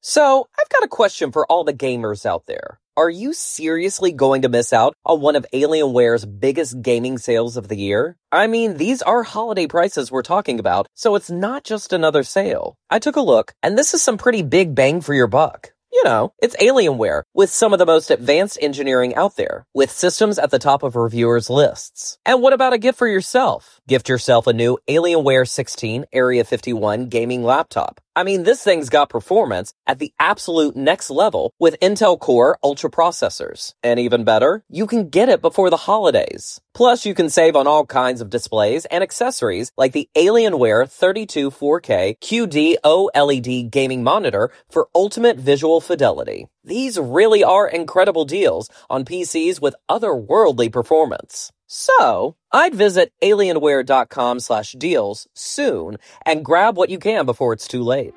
So, I've got a question for all the gamers out there. Are you seriously going to miss out on one of Alienware's biggest gaming sales of the year? I mean, these are holiday prices we're talking about, so it's not just another sale. I took a look, and this is some pretty big bang for your buck. You know, it's Alienware, with some of the most advanced engineering out there, with systems at the top of reviewers' lists. And what about a gift for yourself? Gift yourself a new Alienware 16 Area 51 gaming laptop. I mean, this thing's got performance at the absolute next level with Intel Core Ultra processors. And even better, you can get it before the holidays. Plus, you can save on all kinds of displays and accessories like the Alienware 32 4K QD OLED gaming monitor for ultimate visual fidelity. These really are incredible deals on PCs with otherworldly performance. So, I'd visit alienware.com/deals soon and grab what you can before it's too late.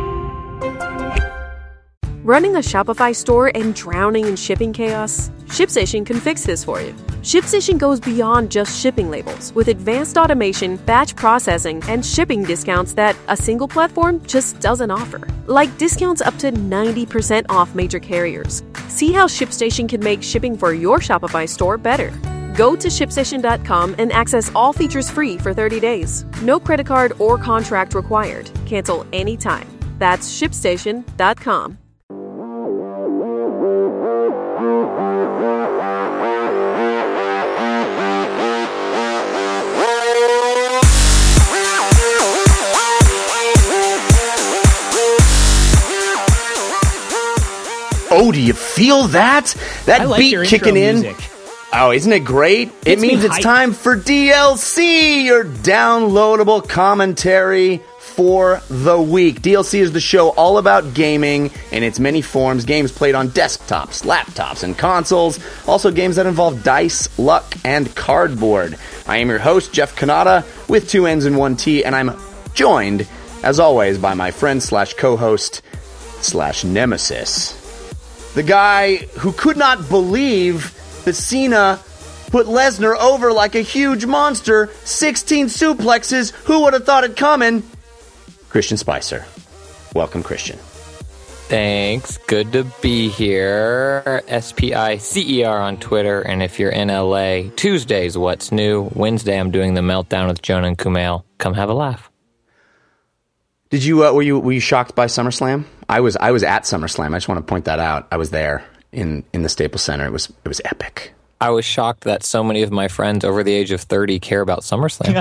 Running a Shopify store and drowning in shipping chaos? ShipStation can fix this for you. ShipStation goes beyond just shipping labels with advanced automation, batch processing, and shipping discounts that a single platform just doesn't offer. Like discounts up to 90% off major carriers. See how ShipStation can make shipping for your Shopify store better. Go to ShipStation.com and access all features free for 30 days. No credit card or contract required. Cancel anytime. That's ShipStation.com. Oh, do you feel that? That like beat kicking in. Music. Oh, isn't it great? It means it's time for DLC, your downloadable commentary for the week. DLC is the show all about gaming in its many forms. Games played on desktops, laptops, and consoles. Also games that involve dice, luck, and cardboard. I am your host, Jeff Kanata, with 2 N's and 1 T, and I'm joined, as always, by my friend slash co-host slash nemesis. The guy who could not believe that Cena put Lesnar over like a huge monster, 16 suplexes, who would have thought it coming? Christian Spicer. Welcome, Christian. Thanks. Good to be here. SPICER on Twitter, and if you're in LA, Tuesday's What's New. Wednesday, I'm doing the Meltdown with Jonah and Kumail. Come have a laugh. Did you were you shocked by SummerSlam? I was at SummerSlam. I just want to point that out. I was there in the Staples Center. It was epic. I was shocked that so many of my friends over the age of 30 care about SummerSlam.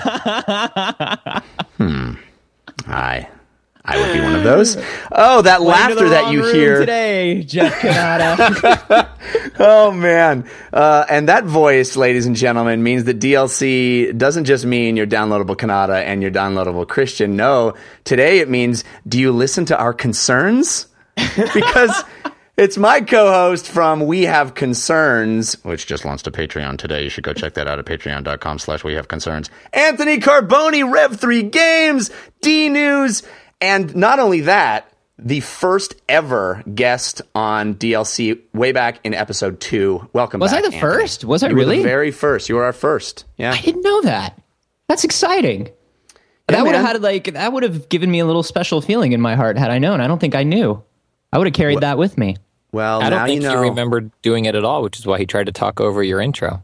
I would be one of those. Oh, that laughter that you hear today, Jeff Kanata. Oh, man. And that voice, ladies and gentlemen, means that DLC doesn't just mean your downloadable Kanata and your downloadable Christian. No, today it means, do you listen to our concerns? Because it's my co-host from We Have Concerns, which just launched a Patreon today. You should go check that out at patreon.com/WeHaveConcerns. Anthony Carboni, Rev3 Games, D-News, and not only that, the first ever guest on DLC way back in episode 2. Welcome back, Was I the Anthony. first? Was I You really? were the very first. You were our first. Yeah. I didn't know that. That's exciting. Yeah, that would have man. had that would have given me a little special feeling in my heart had I known. I don't think I knew. I would have carried that with me. Well, I now don't think you he know. remembered doing it at all, which is why he tried to talk over your intro.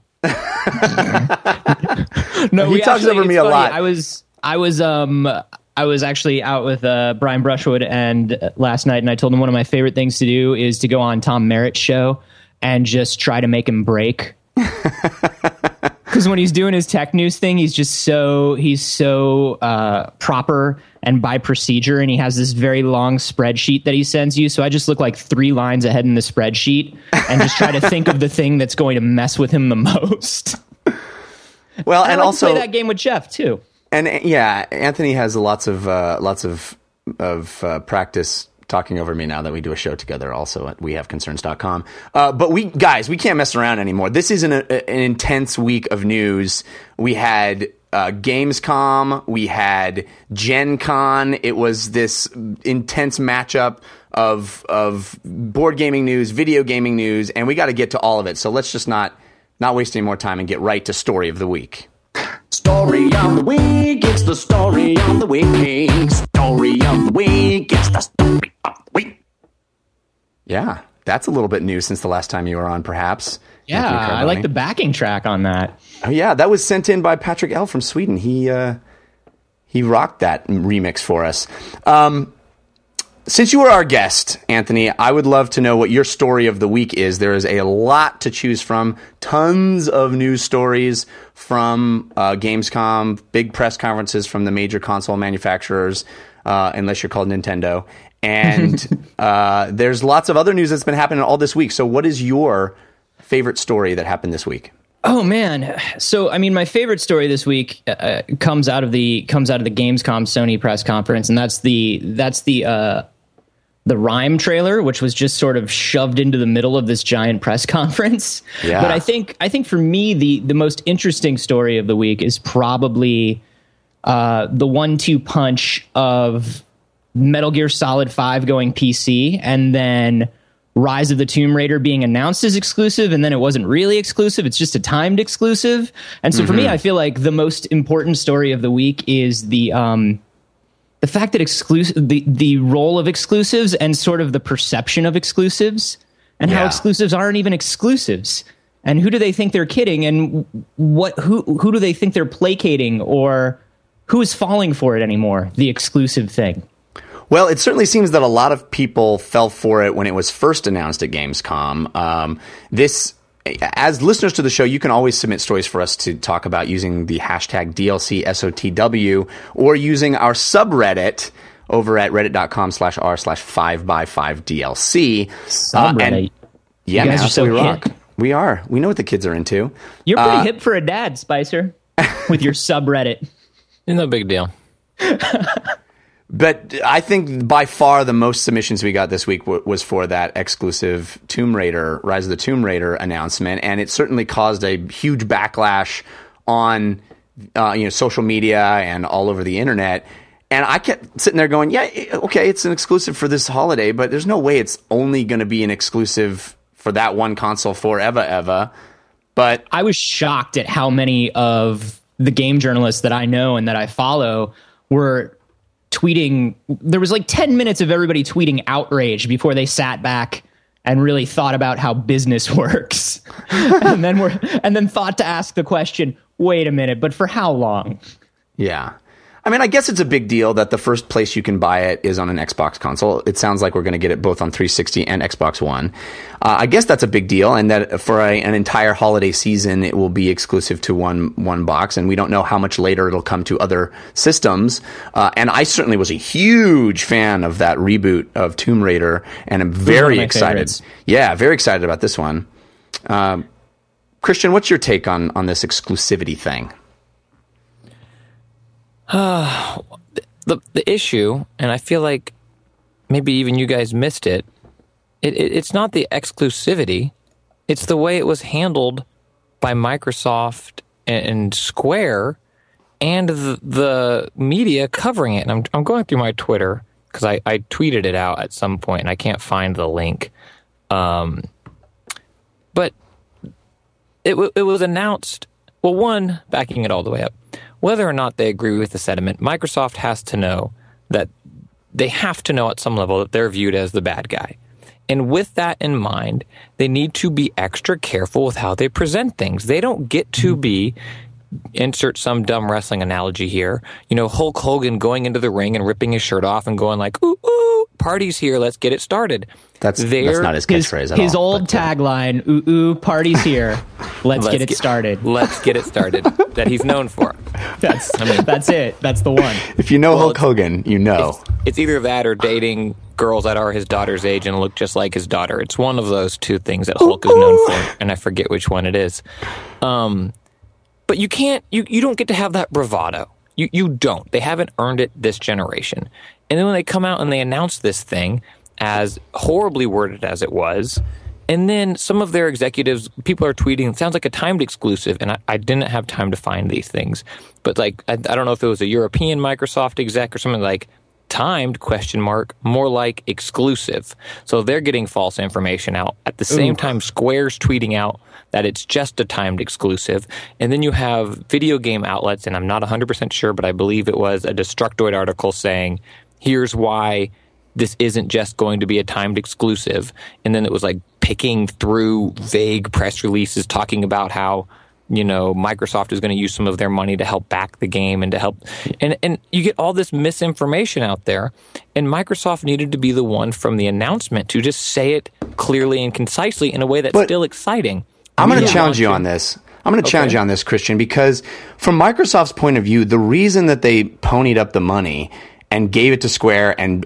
No, He talks over me a lot. I was actually out with Brian Brushwood and last night, and I told him one of my favorite things to do is to go on Tom Merritt's show and just try to make him break. Because when he's doing his tech news thing, he's so proper and by procedure, and he has this very long spreadsheet that he sends you. So I just look like 3 lines ahead in the spreadsheet and just try to think of the thing that's going to mess with him the most. Well, I and like also to play that game with Jeff too. And yeah, Anthony has lots of practice talking over me now that we do a show together also at wehaveconcerns.com. But we can't mess around anymore. This is an intense week of news. We had Gamescom, we had Gen Con. It was this intense matchup of board gaming news, video gaming news, and we got to get to all of it. So let's just not waste any more time and get right to story of the week. Story of the week, it's the story of the week. Story of the week, it's the story of the week. Yeah, that's a little bit new since the last time you were on, perhaps. Yeah, I like the backing track on that. Oh yeah, that was sent in by Patrick L. from Sweden. He rocked that remix for us. Since you were our guest, Anthony, I would love to know what your story of the week is. There is a lot to choose from. Tons of news stories from Gamescom, big press conferences from the major console manufacturers, unless you're called Nintendo. And there's lots of other news that's been happening all this week. So what is your favorite story that happened this week? Oh man! So I mean, my favorite story this week comes out of the Gamescom Sony press conference, and that's the Rime trailer, which was just sort of shoved into the middle of this giant press conference. Yeah. But I think for me the most interesting story of the week is probably the 1-2 punch of Metal Gear Solid 5 going PC, and then Rise of the Tomb Raider being announced as exclusive, and then it wasn't really exclusive. It's just a timed exclusive. And so for me, I feel like the most important story of the week is the fact that the role of exclusives and sort of the perception of exclusives, and how exclusives aren't even exclusives. And who do they think they're kidding? And who do they think they're placating, or who is falling for it anymore? The exclusive thing. Well, it certainly seems that a lot of people fell for it when it was first announced at Gamescom. As listeners to the show, you can always submit stories for us to talk about using the hashtag DLCSOTW, or using our subreddit over at reddit.com/r/5x5DLC. Subreddit. Yeah, you guys man, are so we rock. hip. We are. We know what the kids are into. You're pretty hip for a dad, Spicer, with your subreddit. No big deal. But I think by far the most submissions we got this week was for that exclusive Rise of the Tomb Raider announcement, and it certainly caused a huge backlash on social media and all over the internet. And I kept sitting there going, yeah, okay, it's an exclusive for this holiday, but there's no way it's only going to be an exclusive for that one console forever, ever. But I was shocked at how many of the game journalists that I know and that I follow were tweeting. There was like 10 minutes of everybody tweeting outrage before they sat back and really thought about how business works. and then thought to ask the question, wait a minute, but for how long? Yeah. I mean, I guess it's a big deal that the first place you can buy it is on an Xbox console. It sounds like we're going to get it both on 360 and Xbox One. I guess that's a big deal, and that for an entire holiday season, it will be exclusive to one box, and we don't know how much later it'll come to other systems. And I certainly was a huge fan of that reboot of Tomb Raider, and I'm very excited. Favorites. Yeah, very excited about this one. Christian, what's your take on this exclusivity thing? The issue, and I feel like maybe even you guys missed it, it's not the exclusivity, it's the way it was handled by Microsoft and Square and the media covering it. And I'm going through my Twitter because I tweeted it out at some point and I can't find the link. But it was announced, well, one, backing it all the way up, whether or not they agree with the sentiment, Microsoft has to know that they have to know at some level that they're viewed as the bad guy. And with that in mind, they need to be extra careful with how they present things. They don't get to be, insert some dumb wrestling analogy here, Hulk Hogan going into the ring and ripping his shirt off and going like, ooh, ooh, party's here, let's get it started. That's not his catchphrase at all. His old tagline, ooh, ooh, party's here, let's get it started. Let's get it started, that he's known for. That's it. That's the one. If you know Hulk Hogan, you know. It's either that or dating girls that are his daughter's age and look just like his daughter. It's one of those two things that Hulk is known for, and I forget which one it is. But you can't, you don't get to have that bravado. You don't. They haven't earned it this generation. And then when they come out and they announce this thing, as horribly worded as it was, and then some of their executives, people are tweeting, it sounds like a timed exclusive, and I didn't have time to find these things. But like, I don't know if it was a European Microsoft exec or something like, timed, ? More like exclusive. So they're getting false information out. At the same time, Square's tweeting out that it's just a timed exclusive. And then you have video game outlets, and I'm not 100% sure, but I believe it was a Destructoid article saying, here's why this isn't just going to be a timed exclusive. And then it was like picking through vague press releases talking about how, Microsoft is going to use some of their money to help back the game and to help. And you get all this misinformation out there. And Microsoft needed to be the one from the announcement to just say it clearly and concisely in a way that's still exciting. I'm going to challenge you on this. Challenge you on this, Christian, because from Microsoft's point of view, the reason that they ponied up the money and gave it to Square and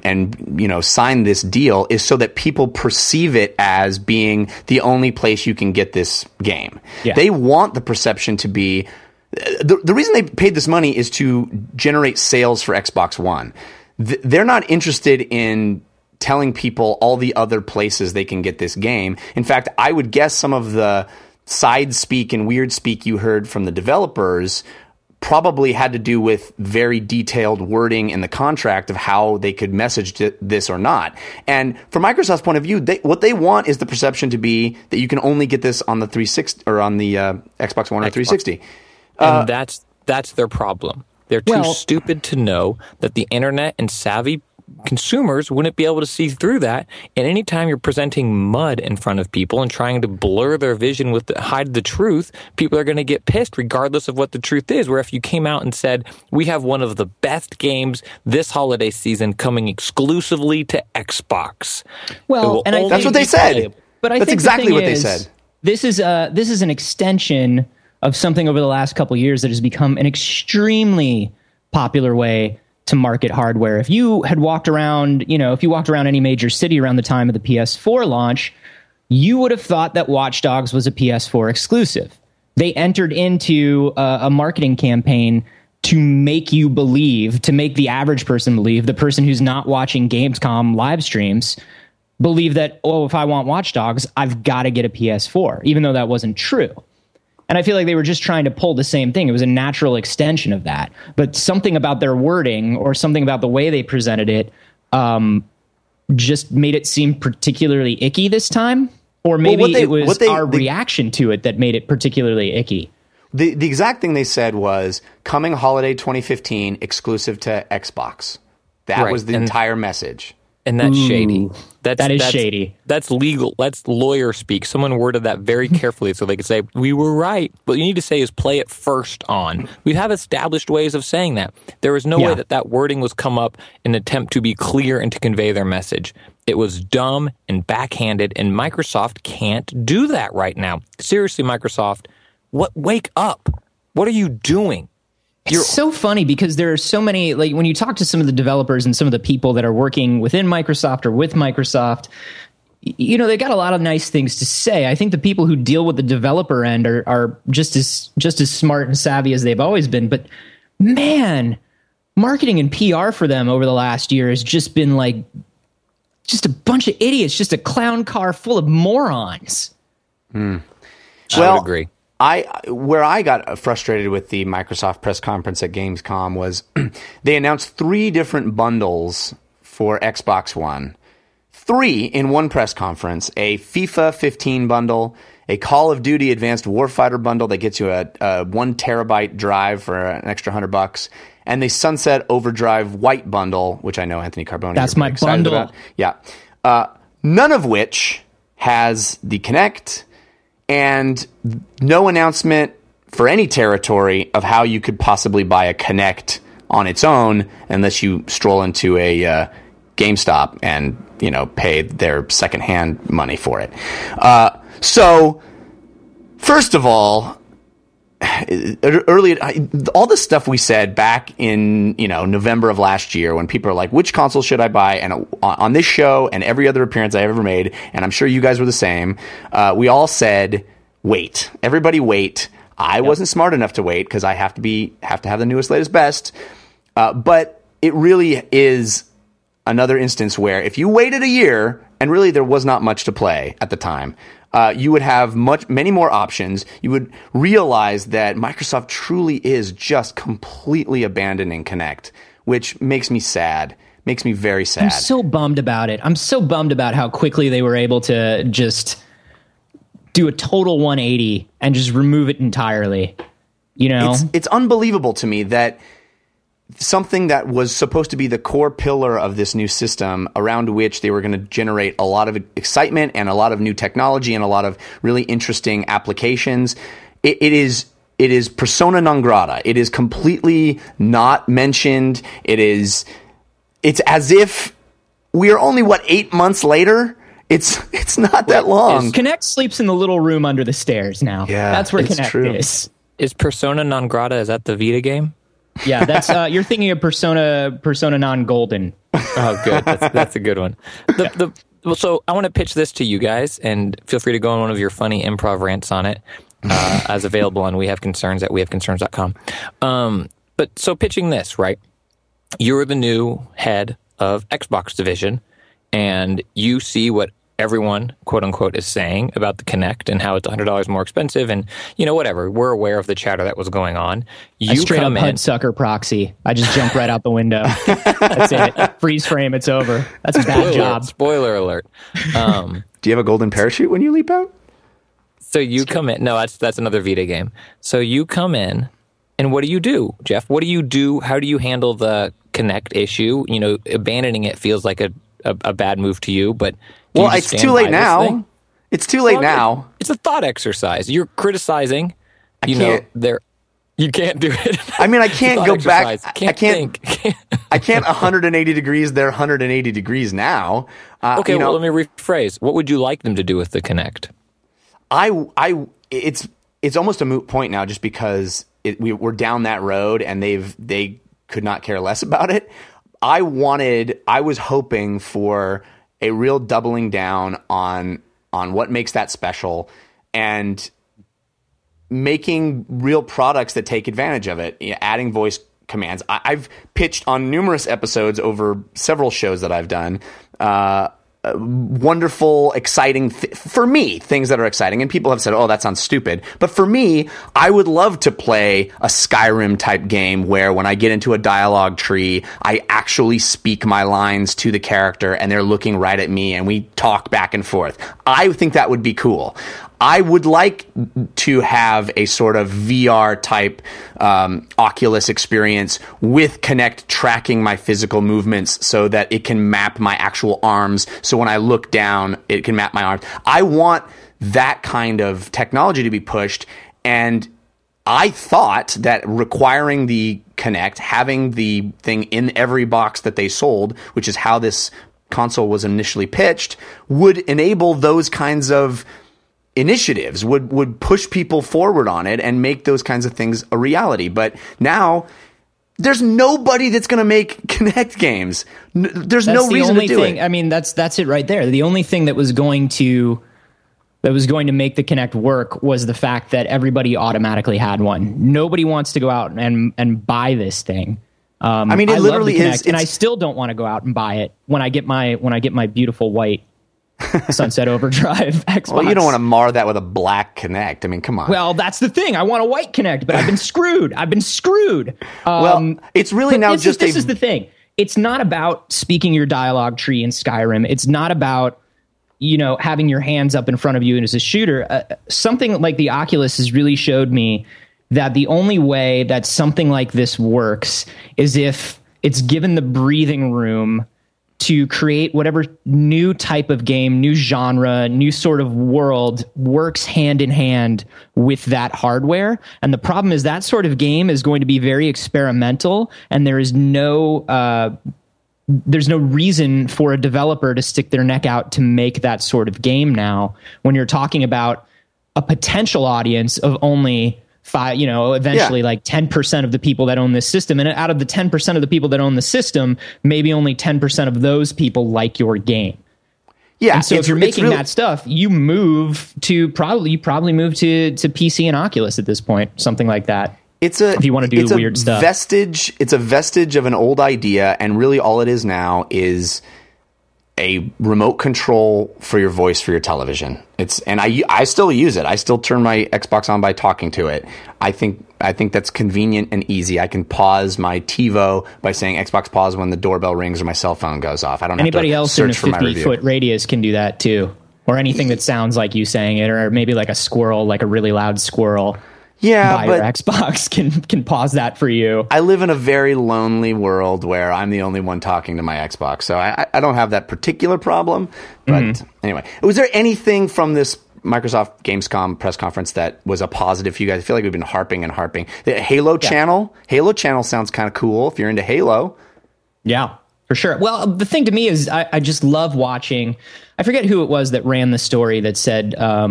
signed this deal is so that people perceive it as being the only place you can get this game. Yeah. They want the perception to be the reason they paid this money is to generate sales for Xbox One. They're not interested in telling people all the other places they can get this game. In fact, I would guess some of the side speak and weird speak you heard from the developers probably had to do with very detailed wording in the contract of how they could message this or not. And from Microsoft's point of view, what they want is the perception to be that you can only get this on the 360 or on the Xbox One or 360. And that's their problem. They're too stupid to know that the internet and savvy consumers wouldn't be able to see through that. And anytime you're presenting mud in front of people and trying to blur their vision hide the truth, people are going to get pissed regardless of what the truth is. Where if you came out and said, we have one of the best games this holiday season coming exclusively to Xbox. Well, and I think that's what they said. But I that's think exactly what they said. This is an extension of something over the last couple of years that has become an extremely popular way to market hardware. If you had walked around, any major city around the time of the PS4 launch, you would have thought that Watch Dogs was a PS4 exclusive. They entered into a marketing campaign to make you believe, to make the average person believe, the person who's not watching Gamescom live streams, believe that, if I want Watch Dogs, I've got to get a PS4, even though that wasn't true. And I feel like they were just trying to pull the same thing. It was a natural extension of that. But something about their wording or something about the way they presented it just made it seem particularly icky this time. Or maybe it was our reaction to it that made it particularly icky. The exact thing they said was, coming holiday 2015, exclusive to Xbox. That was the entire message. And that's shady. That's shady. That's legal. That's lawyer speak. Someone worded that very carefully so they could say, we were right. What you need to say is play it first on. We have established ways of saying that. There was no way that wording was come up in an attempt to be clear and to convey their message. It was dumb and backhanded, and Microsoft can't do that right now. Seriously, Microsoft, wake up. What are you doing? It's so funny because there are so many, like when you talk to some of the developers and some of the people that are working within Microsoft or with Microsoft, they got a lot of nice things to say. I think the people who deal with the developer end are just as smart and savvy as they've always been. But man, marketing and PR for them over the last year has just been like just a bunch of idiots, just a clown car full of morons. I would agree. Where I got frustrated with the Microsoft press conference at Gamescom was they announced 3 different bundles for Xbox One. 3 in one press conference: a FIFA 15 bundle, a Call of Duty Advanced Warfighter bundle that gets you a 1 terabyte drive for an extra $100, and the Sunset Overdrive White bundle, which I know Anthony Carboni is my excited bundle. about. Yeah, none of which has the Kinect. And no announcement for any territory of how you could possibly buy a Kinect on its own unless you stroll into a GameStop and pay their secondhand money for it. So, first of all, all the stuff we said back in November of last year when people are like, which console should I buy? And on this show and every other appearance I've ever made, and I'm sure you guys were the same, we all said, wait. Everybody wait. I wasn't smart enough to wait because I have to have the newest, latest, best. But it really is another instance where if you waited a year, and really there was not much to play at the time, you would have many more options. You would realize that Microsoft truly is just completely abandoning Kinect, which makes me sad. Makes me very sad. I'm so bummed about it. I'm so bummed about how quickly they were able to just do a total 180 and just remove it entirely. It's unbelievable to me that something that was supposed to be the core pillar of this new system, around which they were going to generate a lot of excitement and a lot of new technology and a lot of really interesting applications. It is persona non grata. It is completely not mentioned. It's as if we are only 8 months later. It's not that long. Kinect sleeps in the little room under the stairs now. Yeah, that's where it's Kinect true. is. Is Persona non grata, is that the Vita game? Yeah, that's you're thinking of Persona non Golden. Oh, good. That's a good one. So I want to pitch this to you guys, and feel free to go on one of your funny improv rants on it, as available on We Have Concerns at wehaveconcerns.com. But so pitching this, right? You're the new head of Xbox division, and you see what everyone, quote unquote, is saying about the Kinect and how it's $100 more expensive, and whatever. We're aware of the chatter that was going on. You straight up Hudsucker proxy. I just jump right out the window. That's it. Freeze frame. It's over. That's a bad job. Spoiler alert. Do you have a golden parachute when you leap out? So you come in. No, that's another Vita game. So you come in, and what do you do, Jeff? What do you do? How do you handle the Kinect issue? Abandoning it feels like a bad move to you, but well, it's too late now. It's too late now. It's a thought exercise. You're criticizing. You can't do it. I mean, I can't go back. I can't. I can't 180 degrees. They're 180 degrees now. Okay, well, let me rephrase. What would you like them to do with the Kinect? It's almost a moot point now, just because we're down that road, and they could not care less about it. I was hoping for a real doubling down on what makes that special, and making real products that take advantage of it, adding voice commands. I've pitched on numerous episodes over several shows that I've done, wonderful, exciting, for me, things that are exciting. And people have said, oh, that sounds stupid. But for me, I would love to play a Skyrim type game where when I get into a dialogue tree, I actually speak my lines to the character and they're looking right at me and we talk back and forth. I think that would be cool. I would like to have a sort of VR type Oculus experience with Kinect tracking my physical movements so that it can map my actual arms. So when I look down, it can map my arms. I want that kind of technology to be pushed. And I thought that requiring the Kinect, having the thing in every box that they sold, which is how this console was initially pitched, would enable those kinds of initiatives, would push people forward on it and make those kinds of things a reality. But now there's nobody that's going to make Kinect games. There's no reason to do it. I mean, that's it right there. The only thing that was going to make the Kinect work was the fact that everybody automatically had one. Nobody wants to go out and buy this thing. I mean, it literally is, and I still don't want to go out and buy it when I get my beautiful white Sunset Overdrive Xbox. Well, you don't want to mar that with a black Kinect. I mean, come on. Well, that's the thing. I want a white Kinect, but I've been screwed. Well, it's really now this is the thing. It's not about speaking your dialogue tree in Skyrim. It's not about, having your hands up in front of you as a shooter. Something like the Oculus has really showed me that the only way that something like this works is if it's given the breathing room to create whatever new type of game, new genre, new sort of world works hand in hand with that hardware. And the problem is that sort of game is going to be very experimental, and there's no reason for a developer to stick their neck out to make that sort of game now, when you're talking about a potential audience of only eventually like 10% of the people that own this system. And out of the 10% of the people that own the system, maybe only 10% of those people like your game. Yeah. And so if you're making that stuff, you probably move to PC and Oculus at this point, something like that. If you want to do weird stuff. It's a vestige of an old idea, and really all it is now is a remote control for your voice for your television. I still use it. I still turn my Xbox on by talking to it. I think that's convenient and easy. I can pause my TiVo by saying Xbox pause when the doorbell rings or my cell phone goes off. I don't Anybody have to else search for my review. In a 50-foot radius can do that too, or anything that sounds like you saying it, or maybe like a squirrel, like a really loud squirrel. Yeah, buy your but Xbox can pause that for you. I live in a very lonely world where I'm the only one talking to my Xbox, so I don't have that particular problem. But anyway, was there anything from this Microsoft Gamescom press conference that was a positive for you guys? I feel like we've been harping. The Halo channel sounds kind of cool if you're into Halo. Yeah, for sure. Well, the thing to me is I just love watching. I forget who it was that ran the story that said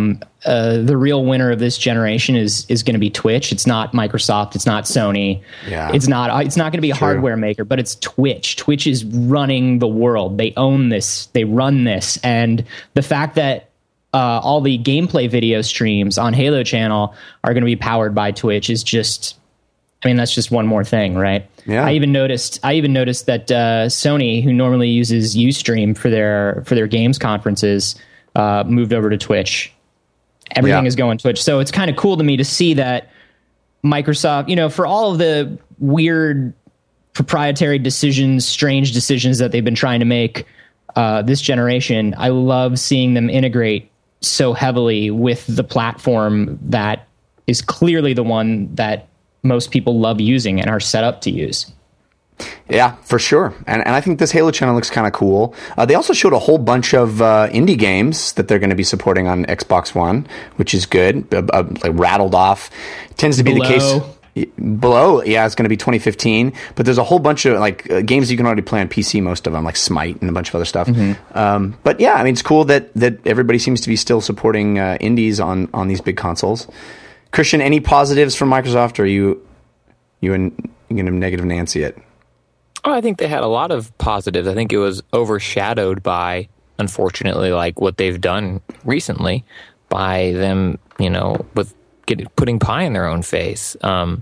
the real winner of this generation is going to be Twitch. It's not Microsoft. It's not Sony. Yeah. It's not going to be a hardware maker, but it's Twitch. Twitch is running the world. They own this. They run this. And the fact that all the gameplay video streams on Halo channel are going to be powered by Twitch is just, I mean, that's just one more thing, right? Yeah. I even noticed that Sony, who normally uses Ustream for their games conferences, moved over to Twitch. Everything is going Twitch. So it's kind of cool to me to see that Microsoft, for all of the weird proprietary decisions, strange decisions that they've been trying to make this generation, I love seeing them integrate so heavily with the platform that is clearly the one that most people love using and are set up to use. Yeah, for sure. And I think this Halo channel looks kind of cool. They also showed a whole bunch of indie games that they're going to be supporting on Xbox One, which is good. Like rattled off. Tends to be the case. Below, yeah, it's going to be 2015. But there's a whole bunch of games you can already play on PC, most of them, like Smite and a bunch of other stuff. But yeah, I mean, it's cool that everybody seems to be still supporting indies on these big consoles. Christian, any positives from Microsoft, or are you going to negative Nancy it? Oh, I think they had a lot of positives. I think it was overshadowed by, unfortunately, like what they've done recently by them, with putting pie in their own face.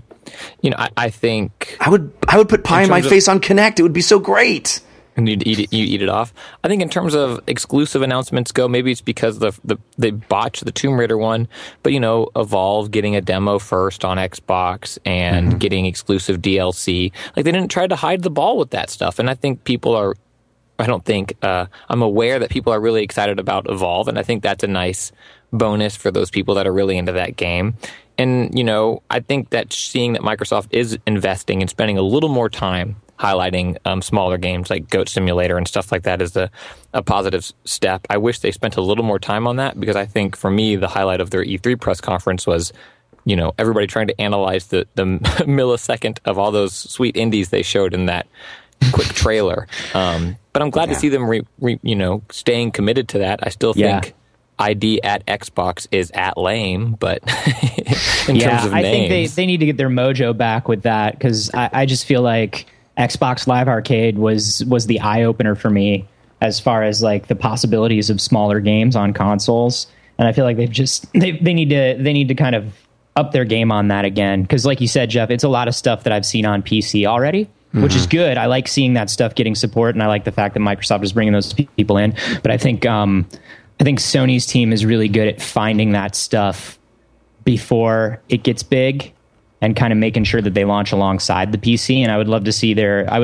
I think I would put pie in my face on Kinect. It would be so great. And you eat it off. I think in terms of exclusive announcements go, maybe it's because they botched the Tomb Raider one, but Evolve getting a demo first on Xbox and getting exclusive DLC, like they didn't try to hide the ball with that stuff. And I think I'm aware that people are really excited about Evolve, and I think that's a nice bonus for those people that are really into that game. And I think that seeing that Microsoft is investing and spending a little more time highlighting smaller games like Goat Simulator and stuff like that is a positive step. I wish they spent a little more time on that, because I think for me the highlight of their E3 press conference was everybody trying to analyze the millisecond of all those sweet indies they showed in that quick trailer. But I'm glad to see them staying committed to that. I still think ID at Xbox is at lame, but in terms of names, I think they need to get their mojo back with that, because I just feel like Xbox Live Arcade was the eye opener for me as far as like the possibilities of smaller games on consoles, and I feel like they need to kind of up their game on that again, because like you said, Jeff, it's a lot of stuff that I've seen on PC already, which is good. I like seeing that stuff getting support, and I like the fact that Microsoft is bringing those people in. But I think Sony's team is really good at finding that stuff before it gets big, and kind of making sure that they launch alongside the PC. And I would love to see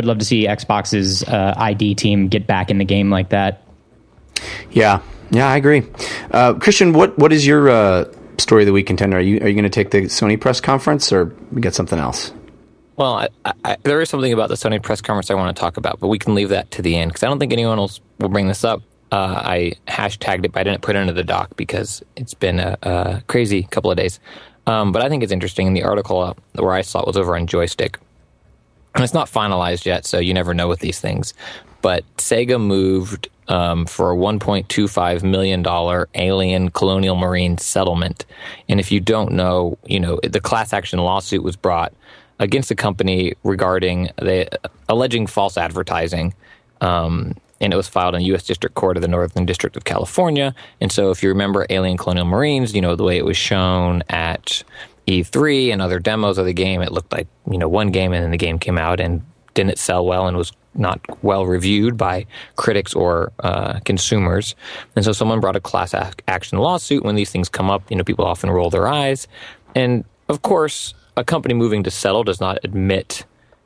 Xbox's ID team get back in the game like that. Yeah, I agree. Christian, what is your story of the week contender? Are you going to take the Sony press conference, or we got something else? Well, there is something about the Sony press conference I want to talk about, but we can leave that to the end, because I don't think anyone else will bring this up. I hashtagged it, but I didn't put it into the doc because it's been a crazy couple of days. But I think it's interesting. The article where I saw it was over on Joystick. And it's not finalized yet, so you never know with these things. But Sega moved for a $1.25 million Alien Colonial Marine settlement. And if you don't know, the class action lawsuit was brought against the company regarding alleging false advertising. And it was filed in U.S. District Court of the Northern District of California. And so if you remember Alien Colonial Marines, the way it was shown at E3 and other demos of the game, it looked like, one game, and then the game came out and didn't sell well and was not well reviewed by critics or consumers. And so someone brought a class action lawsuit. When these things come up, people often roll their eyes. And of course, a company moving to settle does not admit,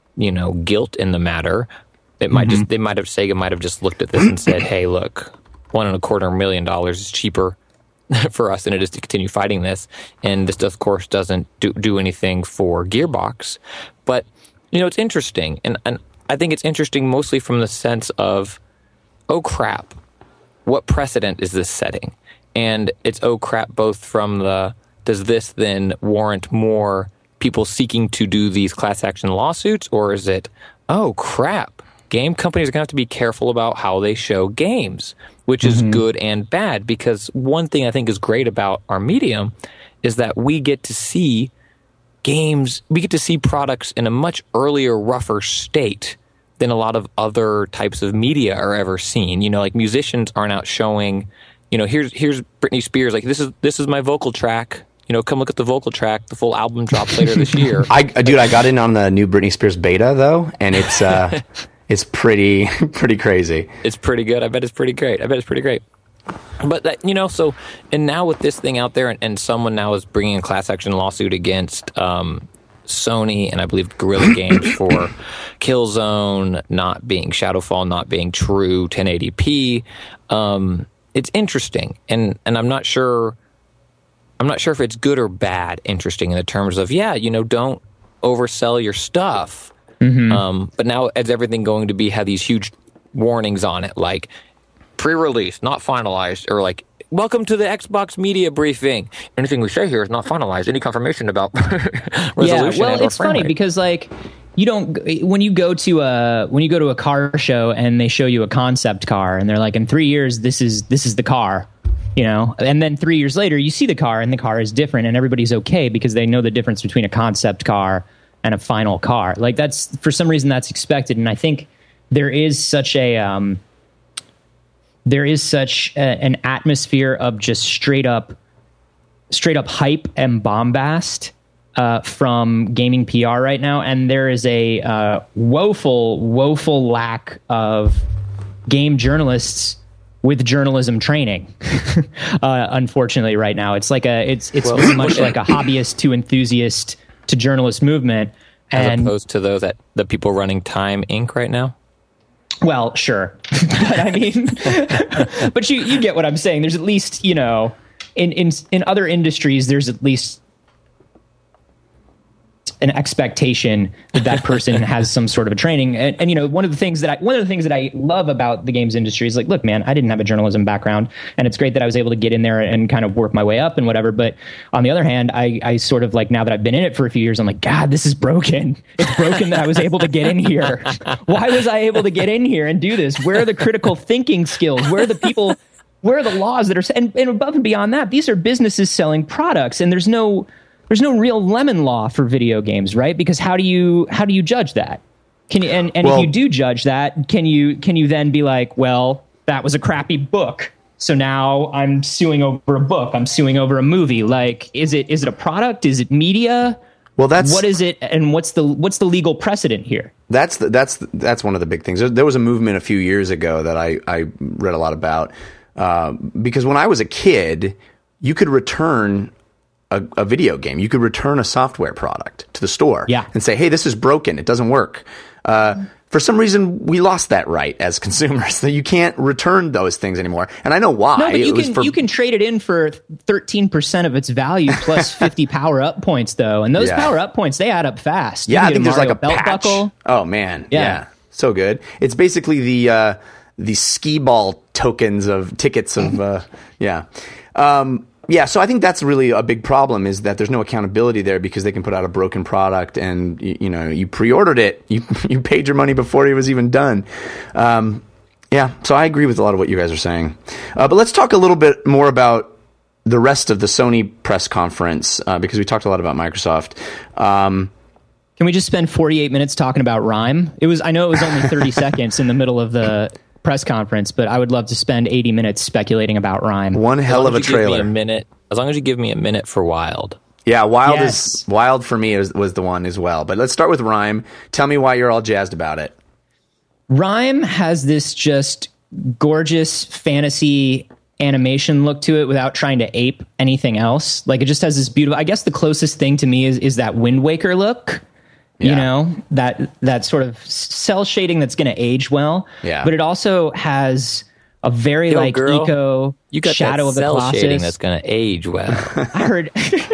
guilt in the matter. It might Sega might have just looked at this and said, hey, look, $1.25 million is cheaper for us than it is to continue fighting this. And this, of course, doesn't do anything for Gearbox. But, it's interesting. And I think it's interesting mostly from the sense of, oh, crap, what precedent is this setting? And it's, oh, crap, both from does this then warrant more people seeking to do these class action lawsuits? Or is it, oh, crap, game companies are going to have to be careful about how they show games, which is good and bad, because one thing I think is great about our medium is that we get to see games, we get to see products in a much earlier, rougher state than a lot of other types of media are ever seen. Like musicians aren't out showing, here's Britney Spears, like this is my vocal track. Come look at the vocal track. The full album drops later this year. I got in on the new Britney Spears beta though, and it's it's pretty crazy. It's pretty good. I bet it's pretty great. But that, so, and now with this thing out there, and someone now is bringing a class action lawsuit against Sony and I believe Guerrilla Games for Killzone not being Shadowfall, not being true 1080p. It's interesting, and I'm not sure if it's good or bad. Interesting in the terms of don't oversell your stuff. But now is everything going to have these huge warnings on it, like pre-release, not finalized, or like welcome to the Xbox media briefing. Anything we say here is not finalized. Any confirmation about resolution? Yeah, well, it's funny because like when you go to a car show and they show you a concept car and they're like, in 3 years this is the car. And then 3 years later you see the car and the car is different and everybody's okay because they know the difference between a concept car and a final car. Like that's, for some reason, that's expected. And I think there is such an atmosphere of just straight up hype and bombast from gaming PR right now. And there is a woeful lack of game journalists with journalism training. Unfortunately, right now, it's very much like a hobbyist to enthusiast to journalist movement, as opposed to the people running Time Inc. right now. Well, sure, but I mean, but you get what I'm saying. There's at least in other industries, there's at least an expectation that person has some sort of a training. And one of the things that I love about the games industry is like, look, man, I didn't have a journalism background, and it's great that I was able to get in there and kind of work my way up and whatever. But on the other hand, I sort of like, now that I've been in it for a few years, I'm like, God, this is broken. It's broken that I was able to get in here. Why was I able to get in here and do this? Where are the critical thinking skills? Where are the people? Where are the laws that are, and above and beyond that, these are businesses selling products, and there's no real lemon law for video games, right? Because how do you judge that? Can you, and if you do judge that, can you then be like, well, that was a crappy book, so now I'm suing over a book, I'm suing over a movie? Like, is it a product? Is it media? Well, what is it, and what's the legal precedent here? That's one of the big things. There was a movement a few years ago that I read a lot about, because when I was a kid, you could return a video game. You could return a software product to the store and say, hey, this is broken. It doesn't work. For some reason, we lost that right as consumers. So you can't return those things anymore. And I know why. No, but you can trade it in for 13% of its value plus 50 power-up points, though. And those power-up points, they add up fast. Yeah, I think there's like a belt patch. Buckle. Oh, man. Yeah. So good. It's basically the skee ball tokens of tickets of, so I think that's really a big problem, is that there's no accountability there, because they can put out a broken product and, you pre-ordered it. You paid your money before it was even done. So I agree with a lot of what you guys are saying. But let's talk a little bit more about the rest of the Sony press conference, because we talked a lot about Microsoft. Can we just spend 48 minutes talking about Rime? I know it was only 30 seconds in the middle of the press conference, but I would love to spend 80 minutes speculating about Rime. One hell of a trailer. As long as you give me a minute for Wild. Yeah, Wild for me was the one as well. But let's start with Rime. Tell me why you're all jazzed about it. Rime has this just gorgeous fantasy animation look to it without trying to ape anything else. Like, it just has this beautiful, I guess the closest thing to me is that Wind Waker look. Yeah. That sort of cell shading that's going to age well. Yeah. But it also has a very Yo, like girl, eco you got Shadow that of the cell Colossus. shading that's going to age well. I heard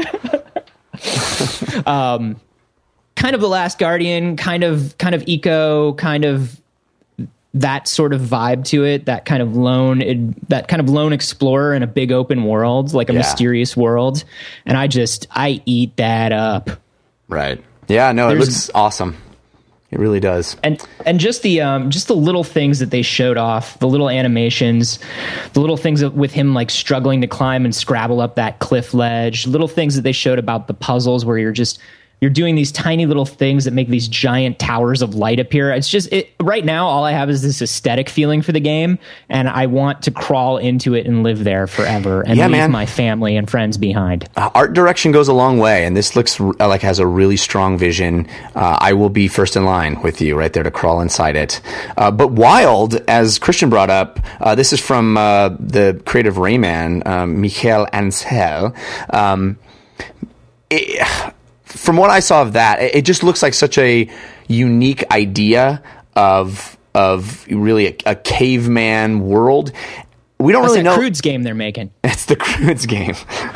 kind of The Last Guardian, kind of eco, kind of that sort of vibe to it, that kind of lone explorer in a big open world, like a mysterious world. And I eat that up. Right. Yeah, no, it looks awesome. It really does. And just the little things that they showed off, the little animations, the little things with him like struggling to climb and scrabble up that cliff ledge, little things that they showed about the puzzles where you're doing these tiny little things that make these giant towers of light appear. It's just right now all I have is this aesthetic feeling for the game, and I want to crawl into it and live there forever and leave my family and friends behind. Art direction goes a long way, and this looks like has a really strong vision. I will be first in line with you right there to crawl inside it. But Wild, as Christian brought up, this is from the creative Rayman, Michael Ansel. From what I saw of that, it just looks like such a unique idea of really a caveman world. We don't really know. That's Crude's game they're making. It's the Crude's game.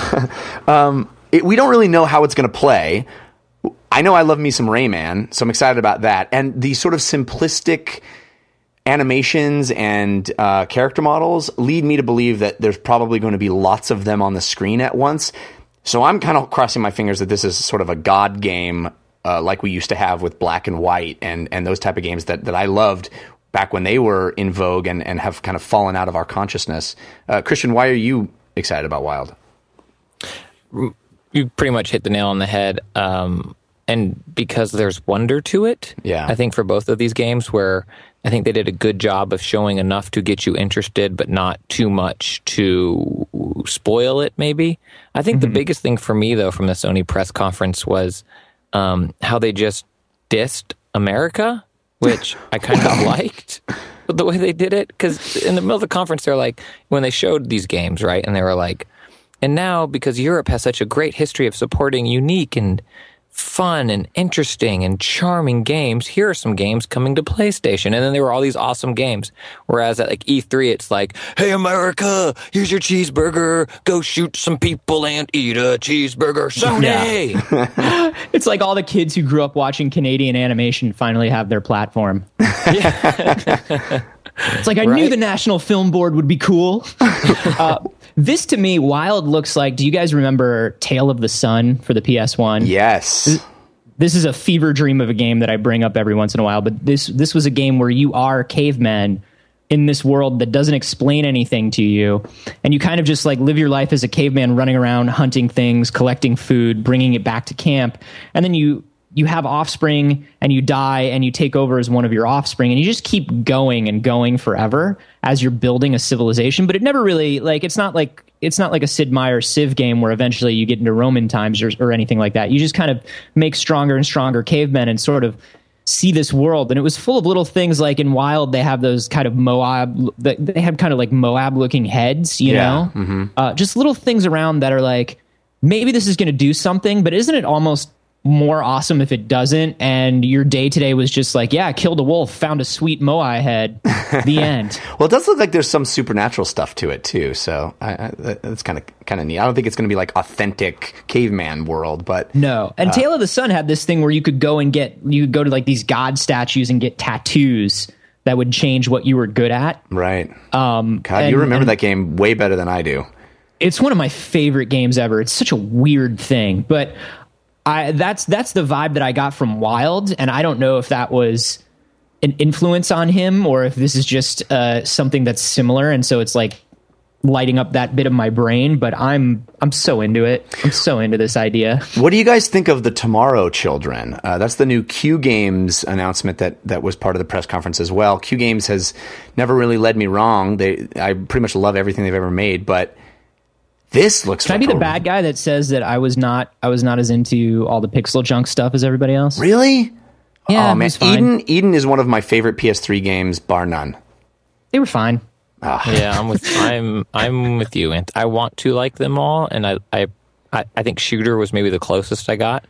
We don't really know how it's going to play. I know I love me some Rayman, so I'm excited about that. And the sort of simplistic animations and character models lead me to believe that there's probably going to be lots of them on the screen at once. So I'm kind of crossing my fingers that this is sort of a God game like we used to have with Black and White and those type of games that I loved back when they were in vogue and have kind of fallen out of our consciousness. Christian, why are you excited about Wild? You pretty much hit the nail on the head. And because there's wonder to it, I think for both of these games where I think they did a good job of showing enough to get you interested, but not too much to spoil it, maybe. I think the biggest thing for me, though, from the Sony press conference was how they just dissed America, which I kind of liked the way they did it. Because in the middle of the conference, they're like, when they showed these games, right, and they were like, and now, because Europe has such a great history of supporting unique and fun and interesting and charming games, here are some games coming to PlayStation. And then there were all these awesome games. Whereas at like E3, it's like, hey, America, here's your cheeseburger. Go shoot some people and eat a cheeseburger. Sony! Yeah. It's like all the kids who grew up watching Canadian animation finally have their platform. It's like, I knew the National Film Board would be cool. This, to me, Wild looks like... Do you guys remember Tale of the Sun for the PS1? Yes. This is a fever dream of a game that I bring up every once in a while, but this was a game where you are cavemen in this world that doesn't explain anything to you, and you kind of just like live your life as a caveman running around, hunting things, collecting food, bringing it back to camp, and then you have offspring and you die and you take over as one of your offspring and you just keep going and going forever as you're building a civilization. But it never really, like, it's not like a Sid Meier's Civ game where eventually you get into Roman times or anything like that. You just kind of make stronger and stronger cavemen and sort of see this world. And it was full of little things like in Wild, they have those kind of they have kind of like Moab looking heads, you know, just little things around that are like, maybe this is going to do something, but isn't it almost more awesome if it doesn't? And your day today was just like, yeah, I killed a wolf, found a sweet Moai head, the end. Well, it does look like there's some supernatural stuff to it too, so that's kind of neat. I don't think it's going to be like authentic caveman world, but no. And Tale of the Sun had this thing where you could go to like these god statues and get tattoos that would change what you were good at. Right. God, you remember that game way better than I do. It's one of my favorite games ever. It's such a weird thing, but that's the vibe that I got from Wild, and I don't know if that was an influence on him or if this is just something that's similar, and so it's like lighting up that bit of my brain. But I'm so into it. I'm so into this idea. What do you guys think of the Tomorrow Children? That's the new Q Games announcement that was part of the press conference as well. Q Games has never really led me wrong. I pretty much love everything they've ever made, but this looks. Can I be the bad guy that says that I was not as into all the pixel junk stuff as everybody else? Really? Yeah, oh man, Eden is one of my favorite PS3 games, bar none. They were fine. Yeah, I'm with you, and I want to like them all, and I think Shooter was maybe the closest I got.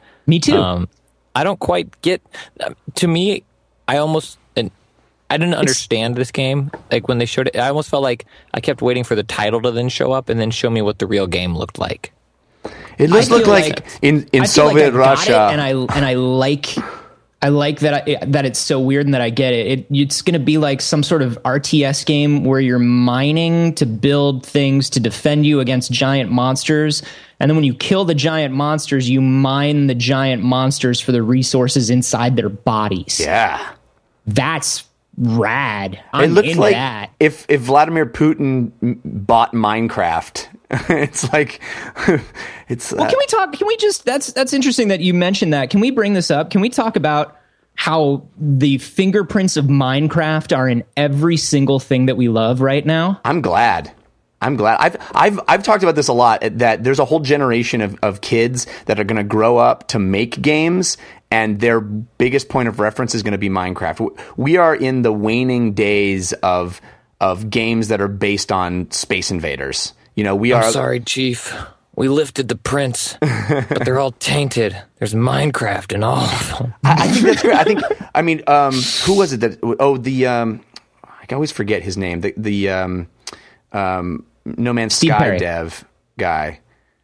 I didn't understand this game. Like when they showed it, I almost felt like I kept waiting for the title to then show up and then show me what the real game looked like. It does look like in Soviet Russia, and I like that it's so weird and that I get it. It's going to be like some sort of RTS game where you're mining to build things to defend you against giant monsters. And then when you kill the giant monsters, you mine the giant monsters for the resources inside their bodies. Yeah. That's rad. I'm it looks into like that. If Vladimir Putin bought Minecraft, it's like it's. Well, can we talk? Can we just? That's interesting that you mentioned that. Can we bring this up? Can we talk about how the fingerprints of Minecraft are in every single thing that we love right now? I'm glad. I've talked about this a lot, that there's a whole generation of kids that are going to grow up to make games, and their biggest point of reference is going to be Minecraft. We are in the waning days of games that are based on Space Invaders. You know, we are. I'm sorry, Chief. We lifted the prints, but they're all tainted. There's Minecraft in all of them. I think that's great. Who was it that? I always forget his name. The No Man's Sky Perry. dev guy.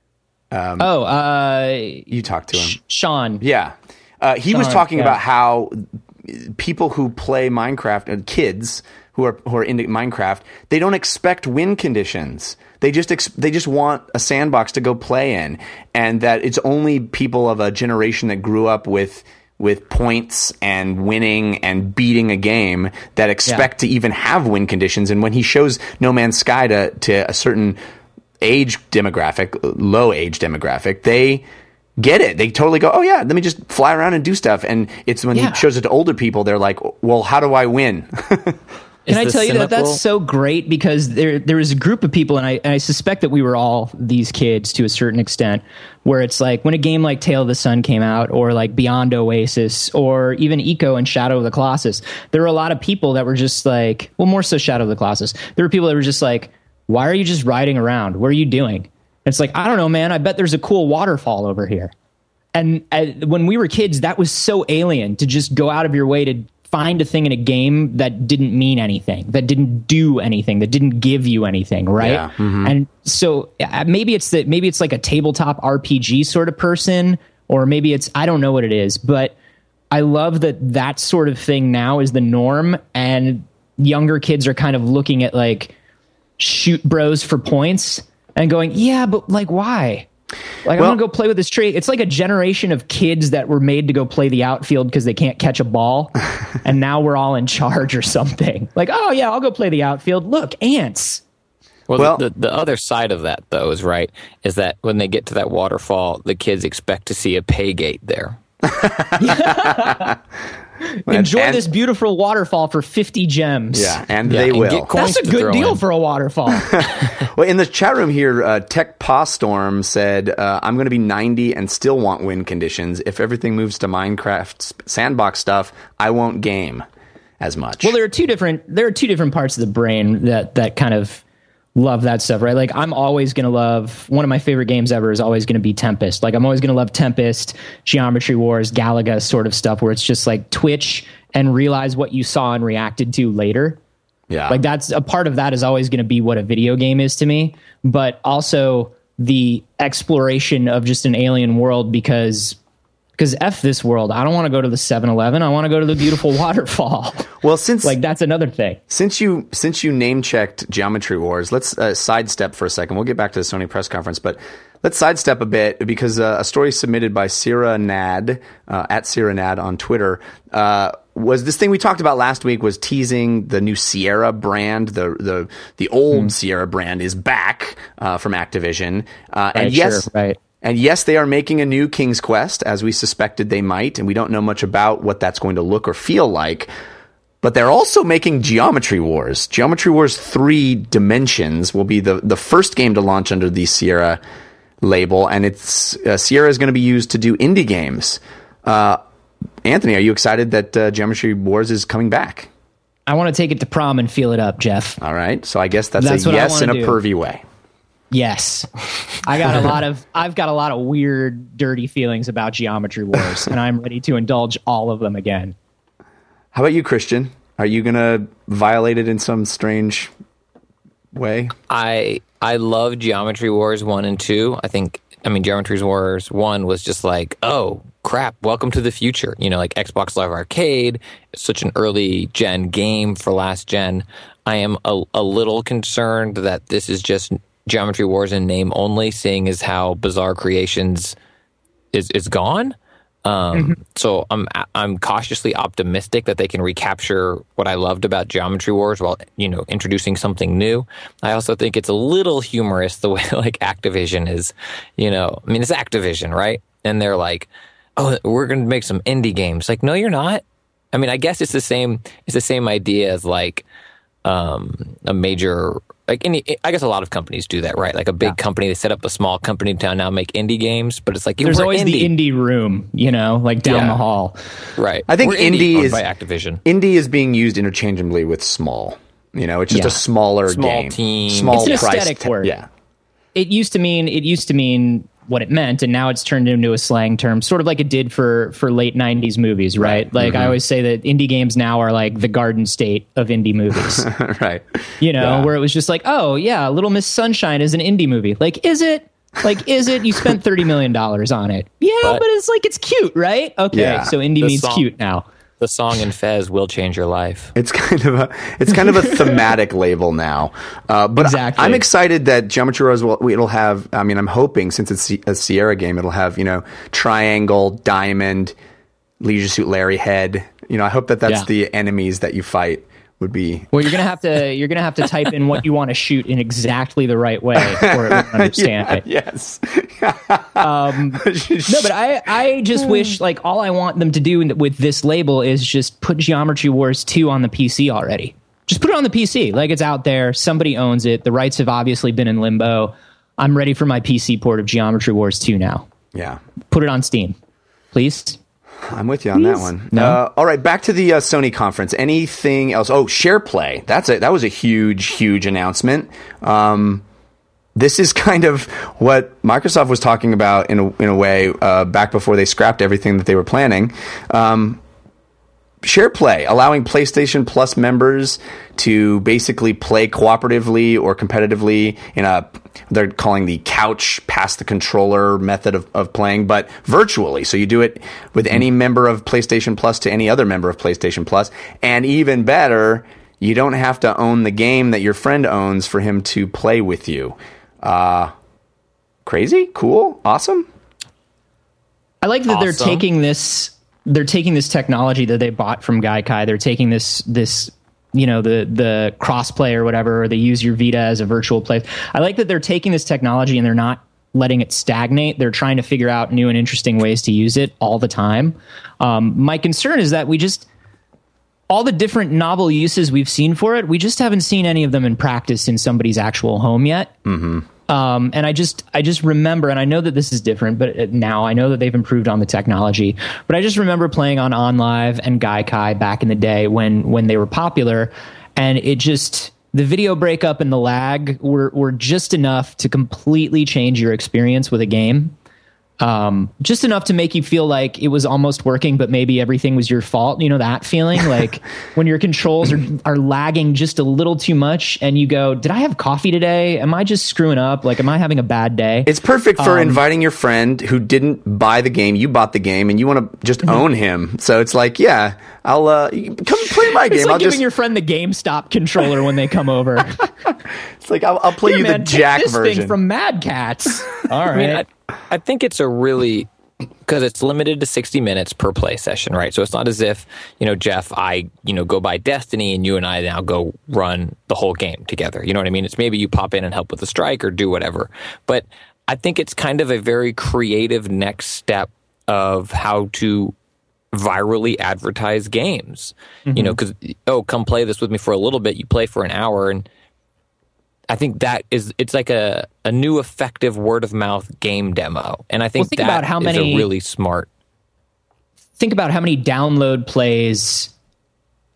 You talked to him, Sean. Yeah, he was talking about how people who play Minecraft, kids who are into Minecraft, they don't expect win conditions. They just want a sandbox to go play in, and that it's only people of a generation that grew up with points and winning and beating a game that expect to even have win conditions. And when he shows No Man's Sky to a certain age demographic, low age demographic, they get it. They totally go, oh yeah, let me just fly around and do stuff. And it's when he shows it to older people, they're like, well, how do I win? Can I tell you that that's so great, because there is a group of people, and I suspect that we were all these kids to a certain extent, where it's like when a game like Tale of the Sun came out, or like Beyond Oasis, or even Eco and Shadow of the Colossus, there were a lot of people that were just like, well, more so Shadow of the Colossus. There were people that were just like, why are you just riding around? What are you doing? And it's like, I don't know, man. I bet there's a cool waterfall over here. And when we were kids, that was so alien, to just go out of your way to find a thing in a game that didn't mean anything, that didn't do anything, that didn't give you anything, right? Yeah, mm-hmm. And so maybe it's like a tabletop RPG sort of person, or maybe it's, I don't know what it is, but I love that sort of thing now is the norm, and younger kids are kind of looking at like shoot bros for points and going, yeah, but like why? Like, I'm going to go play with this tree. It's like a generation of kids that were made to go play the outfield because they can't catch a ball. And now we're all in charge or something. Like, oh, yeah, I'll go play the outfield. Look, ants. Well, the other side of that, though, is that when they get to that waterfall, the kids expect to see a pay gate there. Enjoy this beautiful waterfall for 50 gems. Yeah, and they will. That's a good deal for a waterfall. Well, in the chat room here, Tech Paw Storm said, I'm going to be 90 and still want win conditions. If everything moves to Minecraft sandbox stuff, I won't game as much. Well, there are two different parts of the brain that kind of love that stuff, right? Like, I'm always going to love, one of my favorite games ever is always going to be Tempest. Like, I'm always going to love Tempest, Geometry Wars, Galaga sort of stuff, where it's just like twitch and realize what you saw and reacted to later. Yeah. Like, that's a part of that is always going to be what a video game is to me, but also the exploration of just an alien world, because F this world. I don't want to go to the 7-Eleven. I want to go to the beautiful waterfall. Well, that's another thing. Since you name checked Geometry Wars, let's sidestep for a second. We'll get back to the Sony press conference, but let's sidestep a bit, because a story submitted by Sierra Nad at Sierra Nad on Twitter was this thing we talked about last week, was teasing the new Sierra brand. The old Sierra brand is back from Activision, and yes. Sure, right. And yes, they are making a new King's Quest, as we suspected they might, and we don't know much about what that's going to look or feel like. But they're also making Geometry Wars. Geometry Wars 3 Dimensions will be the first game to launch under the Sierra label, and it's Sierra is going to be used to do indie games. Anthony, are you excited that Geometry Wars is coming back? I want to take it to prom and feel it up, Jeff. All right, so I guess that's a yes in a pervy way. Yes. I've got a lot of weird, dirty feelings about Geometry Wars, and I'm ready to indulge all of them again. How about you, Christian? Are you gonna violate it in some strange way? I love Geometry Wars 1 and 2. I mean, Geometry Wars 1 was just like, oh, crap, welcome to the future. You know, like Xbox Live Arcade, it's such an early gen game for last gen. I am a little concerned that this is just Geometry Wars in name only, seeing as how Bizarre Creations is gone. So I'm cautiously optimistic that they can recapture what I loved about Geometry Wars while, you know, introducing something new. I also think it's a little humorous the way like Activision is, you know, I mean, it's Activision, right? And they're like, oh, we're going to make some indie games. Like, no, you're not. I mean, I guess it's the same idea as like a major, like I guess a lot of companies do that, right? Like a big company, they set up a small company to now make indie games, but it's like there's always the indie room, you know, like down the hall. Right. I think indie is by Activision. Indie is being used interchangeably with small. You know, it's just a smaller game. Team. Small it's an price aesthetic word. Yeah. It used to mean what it meant, and now it's turned into a slang term, sort of like it did for late 90s movies, right? Like I always say that indie games now are like the Garden State of indie movies. Right. You know, where it was just like, oh yeah, Little Miss Sunshine is an indie movie. Like, is it? Like, is it? You spent $30 million on it. Yeah, but it's like, it's cute, right? Okay, so indie means cute now. The song in Fez will change your life. It's kind of a thematic label now. But exactly. I'm excited that Geometry Wars it'll have. I mean, I'm hoping since it's a Sierra game, it'll have, you know, triangle, diamond, Leisure Suit Larry head. You know, I hope that's the enemies that you fight would be. Well, you're gonna have to type in what you want to shoot in exactly the right way for it to understand it. Yes. No, but I just wish, like, all I want them to do with this label is just put Geometry Wars 2 on the PC already. Just put it on the PC. Like, it's out there. Somebody owns it. The rights have obviously been in limbo. I'm ready for my PC port of Geometry Wars 2 now. Yeah. Put it on Steam, please. I'm with you on that one. No? All right, back to the Sony conference. Anything else? Oh, SharePlay. That was a huge announcement. This is kind of what Microsoft was talking about in a way back before they scrapped everything that they were planning. SharePlay, allowing PlayStation Plus members to basically play cooperatively or competitively in they're calling the couch pass the controller method of playing, but virtually. So you do it with any member of PlayStation Plus to any other member of PlayStation Plus. And even better, you don't have to own the game that your friend owns for him to play with you. Crazy? Cool? Awesome? I like that they're taking this technology that they bought from Gaikai. They're taking this you know, the crossplay or whatever, or they use your Vita as a virtual place. I like that they're taking this technology and they're not letting it stagnate. They're trying to figure out new and interesting ways to use it all the time. My concern is that all the different novel uses we've seen for it, we just haven't seen any of them in practice in somebody's actual home yet. Mm-hmm. And I just remember, and I know that this is different, but now I know that they've improved on the technology, but I just remember playing on OnLive and Gaikai back in the day when they were popular, and the video breakup and the lag were just enough to completely change your experience with a game. Just enough to make you feel like it was almost working, but maybe everything was your fault. You know, that feeling like when your controls are lagging just a little too much and you go, did I have coffee today? Am I just screwing up? Like, am I having a bad day? It's perfect for inviting your friend who didn't buy the game. You bought the game and you want to just own him. So it's like, yeah, I'll come play my game. It's like giving your friend the GameStop controller when they come over. It's like, I'll play you the Jack take this version. thing from Mad Cats. All right. I think it's because it's limited to 60 minutes per play session, right? So it's not as if, you know, Jeff, I, you know, go buy Destiny and you and I now go run the whole game together. You know what I mean? It's maybe you pop in and help with the strike or do whatever. But I think it's kind of a very creative next step of how to virally advertise games. Mm-hmm. You know, because, come play this with me for a little bit. You play for an hour, and I think it's like a new effective word of mouth game demo. And I think is a really smart. Think about how many download plays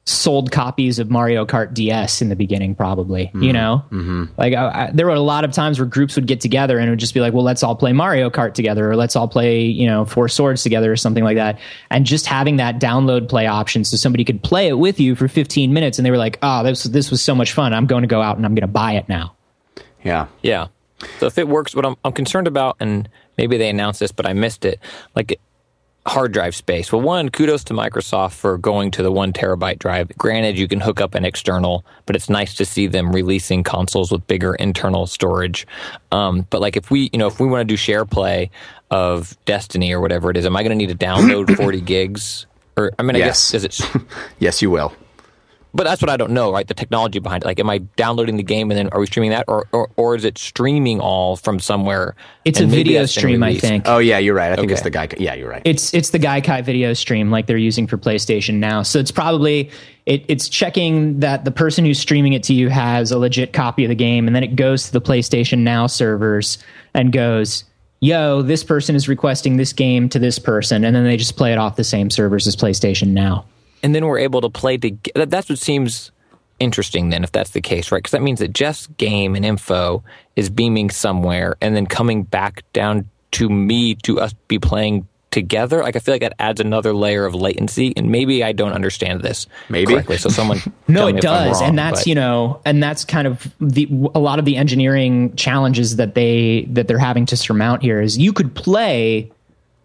sold copies of Mario Kart DS in the beginning, probably, you know? Like, there were a lot of times where groups would get together and it would just be like, well, let's all play Mario Kart together, or let's all play, you know, Four Swords together or something like that. And just having that download play option so somebody could play it with you for 15 minutes and they were like, oh, this was so much fun. I'm going to go out and I'm going to buy it now. Yeah. Yeah. So if it works, what I'm concerned about, and maybe they announced this, but I missed it, like hard drive space. Well, one, kudos to Microsoft for going to the 1 terabyte drive. Granted, you can hook up an external, but it's nice to see them releasing consoles with bigger internal storage. But like if we want to do share play of Destiny or whatever it is, am I going to need to download 40 gigs? Or I mean, I guess is it? Yes, you will. But that's what I don't know, right? The technology behind it. Like, am I downloading the game and then are we streaming that? Or is it streaming all from somewhere? It's a video stream, I think. Oh, yeah, you're right. I think it's the Gaikai. Yeah, you're right. It's the Gaikai video stream like they're using for PlayStation Now. So it's probably, it's checking that the person who's streaming it to you has a legit copy of the game, and then it goes to the PlayStation Now servers and goes, yo, this person is requesting this game to this person, and then they just play it off the same servers as PlayStation Now. And then we're able to play together. That's what seems interesting then, if that's the case, right? Because that means that Jeff's game and info is beaming somewhere and then coming back down to me to us be playing together. Like, I feel like that adds another layer of latency, and maybe I don't understand this correctly. So someone no, it does, wrong, and that's and that's kind of a lot of the engineering challenges that they're having to surmount here. Is you could play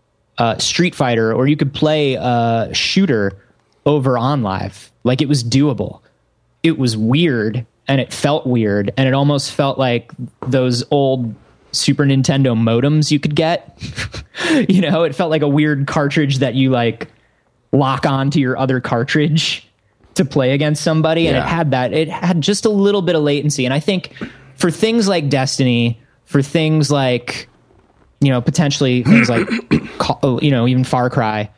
Street Fighter or you could play Shooter over OnLive. Like, it was doable. It was weird, and it felt weird, and it almost felt like those old Super Nintendo modems you could get. You know, it felt like a weird cartridge that you like lock onto your other cartridge to play against somebody, and it had just a little bit of latency. And I think for things like Destiny, for things like, you know, potentially things like you know, even Far Cry,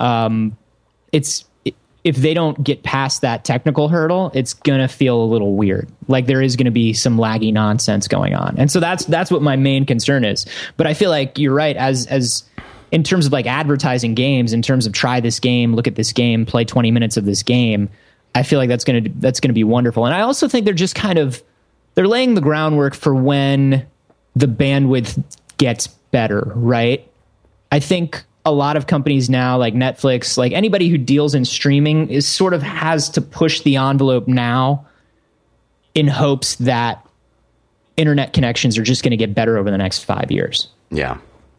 if they don't get past that technical hurdle, it's going to feel a little weird. Like, there is going to be some laggy nonsense going on. And so that's what my main concern is. But I feel like you're right, as in terms of like advertising games, in terms of try this game, look at this game, play 20 minutes of this game, I feel like that's going to be wonderful. And I also think they're laying the groundwork for when the bandwidth gets better, right? I think a lot of companies now, like Netflix, like anybody who deals in streaming, is sort of has to push the envelope now in hopes that internet connections are just going to get better over the next 5 years. Yeah.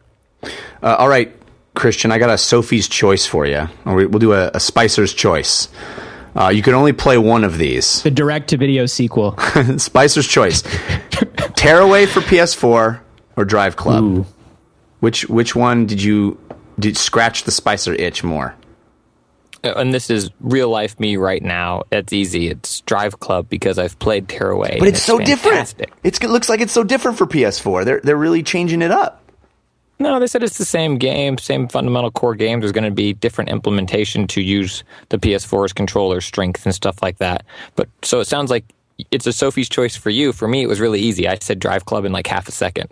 All right, Christian, I got a Sophie's Choice for you. We'll do a Spicer's Choice. You can only play one of these. The direct-to-video sequel. Spicer's Choice. Tearaway for PS4 or Drive Club? Ooh. Which one did you scratch the Spicer itch more? And this is real life me right now. It's easy. It's Drive Club because I've played Tearaway. But it's so fantastic. Different. It looks like it's so different for PS4. They're really changing it up. No, they said it's the same game, same fundamental core game. There's going to be different implementation to use the PS4's controller strength and stuff like that. But so it sounds like it's a Sophie's Choice for you. For me, it was really easy. I said Drive Club in like half a second.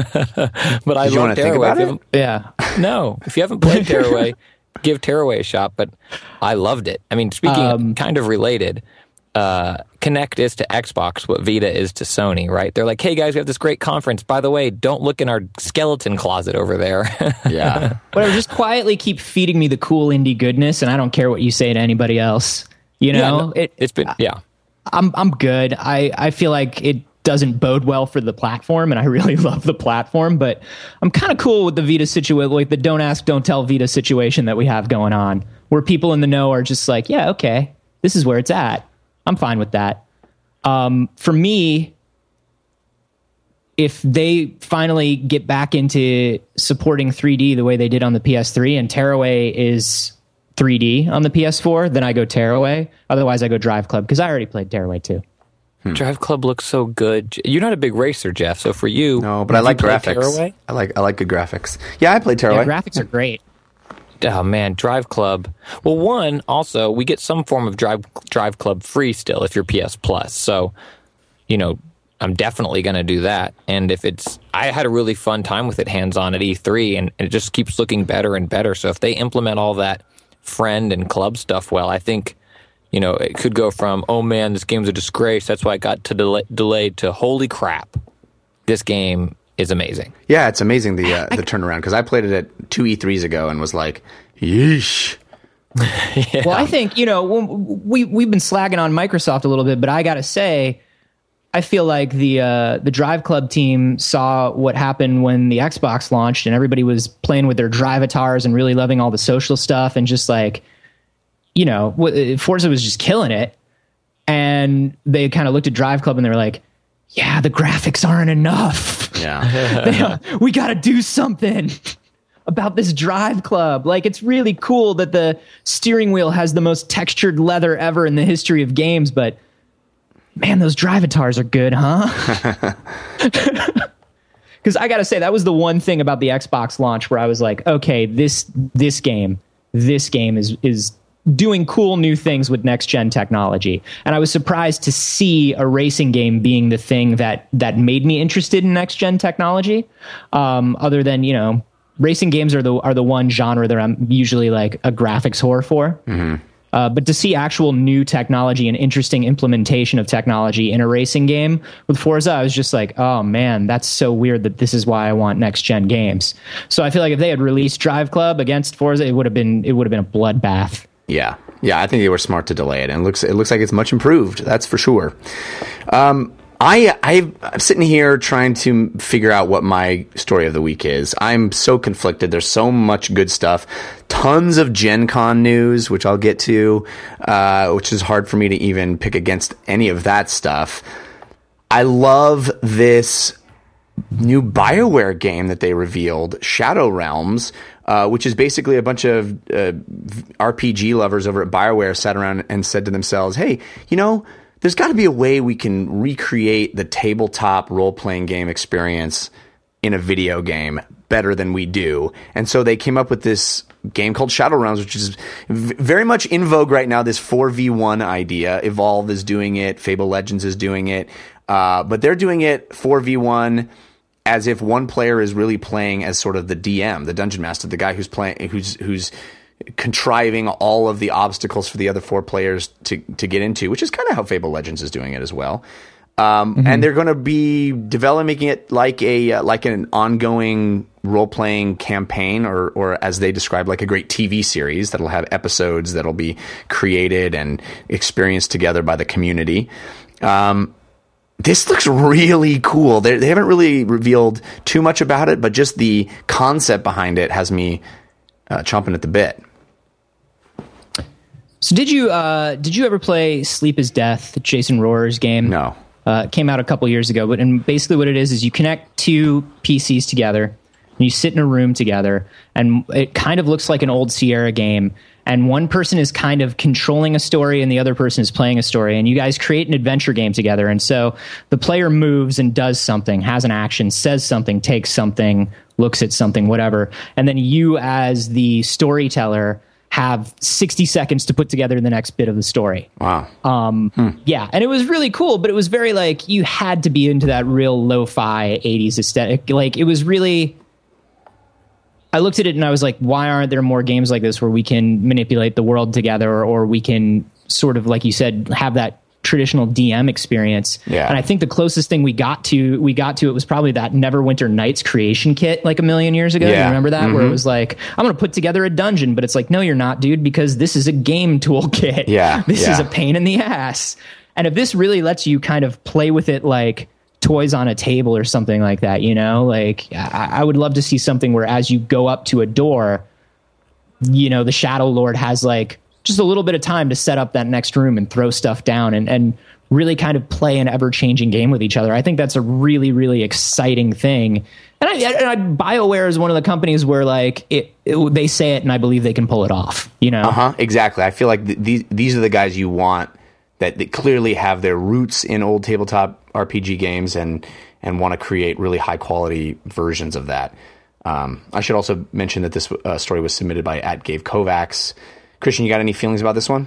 But I love Tearaway. Yeah. No, if you haven't played Tearaway, give Tearaway a shot. But I loved it. I mean, speaking of kind of related, Kinect is to Xbox what Vita is to Sony, right? They're like, hey guys, we have this great conference. By the way, don't look in our skeleton closet over there. Yeah. Whatever, just quietly keep feeding me the cool indie goodness, and I don't care what you say to anybody else. You know, it's been, I'm good. I feel like it doesn't bode well for the platform, and I really love the platform, but I'm kind of cool with the Vita situation, like the don't ask, don't tell Vita situation that we have going on, where people in the know are just like, yeah, okay, this is where it's at. I'm fine with that. For me, if they finally get back into supporting 3D the way they did on the PS3, and Tearaway is 3D on the PS4, then I go Tearaway. Otherwise, I go Drive Club, because I already played Tearaway too. Drive Club looks so good. You're not a big racer, Jeff, so for you... No, but I like graphics. Tearaway? I like good graphics. Yeah, I played Tearaway. Yeah, graphics are great. Oh, man, Drive Club. Well, one, also, we get some form of Drive Club free still if you're PS Plus. So, you know, I'm definitely going to do that. And if it's... I had a really fun time with it hands-on at E3, and it just keeps looking better and better. So if they implement all that friend and club stuff well, I think You know, it could go from, oh man, this game's a disgrace, that's why it got delayed, to holy crap, this game is amazing. Yeah, it's amazing the turnaround, because I played it at 2 E3s ago and was like, yeesh. Yeah. Well, I think, you know, we've been slagging on Microsoft a little bit, but I got to say, I feel like the Drive Club team saw what happened when the Xbox launched and everybody was playing with their Drivatars and really loving all the social stuff, and just like, you know, Forza was just killing it. And they kind of looked at Drive Club and they were like, yeah, the graphics aren't enough. Yeah. We got to do something about this Drive Club. Like, it's really cool that the steering wheel has the most textured leather ever in the history of games, but man, those Drivatars are good, huh? Because I got to say, that was the one thing about the Xbox launch where I was like, okay, this game is doing cool new things with next-gen technology. And I was surprised to see a racing game being the thing that made me interested in next-gen technology. Other than, you know, racing games are the one genre that I'm usually like a graphics whore for. Mm-hmm. But to see actual new technology and interesting implementation of technology in a racing game with Forza, I was just like, oh man, that's so weird that this is why I want next gen games. So I feel like if they had released Drive Club against Forza, it would have been a bloodbath. Yeah, I think they were smart to delay it, and it looks like it's much improved. That's for sure. I'm sitting here trying to figure out what my story of the week is. I'm so conflicted. There's so much good stuff. Tons of Gen Con news, which I'll get to, which is hard for me to even pick against any of that stuff. I love this new BioWare game that they revealed, Shadow Realms, which is basically a bunch of RPG lovers over at BioWare sat around and said to themselves, hey, you know, there's got to be a way we can recreate the tabletop role-playing game experience in a video game better than we do. And so they came up with this game called Shadow Realms, which is very much in vogue right now, this 4v1 idea. Evolve is doing it. Fable Legends is doing it. But they're doing it 4v1 as if one player is really playing as sort of the DM, the Dungeon Master, the guy who's playing, who's contriving all of the obstacles for the other four players to get into, which is kind of how Fable Legends is doing it as well. And they're going to be developing it like an ongoing role-playing campaign, or as they describe, like a great TV series that'll have episodes that'll be created and experienced together by the community. This looks really cool. They haven't really revealed too much about it, but just the concept behind it has me chomping at the bit. So did you ever play Sleep is Death, Jason Rohrer's game? No. It came out a couple years ago, and basically what it is you connect two PCs together, and you sit in a room together, and it kind of looks like an old Sierra game, and one person is kind of controlling a story and the other person is playing a story, and you guys create an adventure game together. And so the player moves and does something, has an action, says something, takes something, looks at something, whatever, and then you as the storyteller have 60 seconds to put together the next bit of the story. Wow. Yeah, and it was really cool, but it was very like, you had to be into that real lo-fi 80s aesthetic. Like, it was really, I looked at it and I was like, why aren't there more games like this where we can manipulate the world together, or we can sort of, like you said, have that traditional DM experience. Yeah. And I think the closest thing we got to it was probably that Neverwinter Nights creation kit like a million years ago. Yeah. You remember that? Mm-hmm. Where it was like, I'm going to put together a dungeon, but it's like, no, you're not, dude, because this is a game toolkit. Yeah. This is a pain in the ass. And if this really lets you kind of play with it like toys on a table or something like that, you know, like I would love to see something where as you go up to a door, you know, the Shadow Lord has like just a little bit of time to set up that next room and throw stuff down and really kind of play an ever-changing game with each other. I think that's a really, really exciting thing. And BioWare is one of the companies where like they say it and I believe they can pull it off, you know? Uh-huh, exactly. I feel like these are the guys you want that clearly have their roots in old tabletop RPG games and want to create really high-quality versions of that. I should also mention that this story was submitted by @GaveKovacs. Christian, you got any feelings about this one?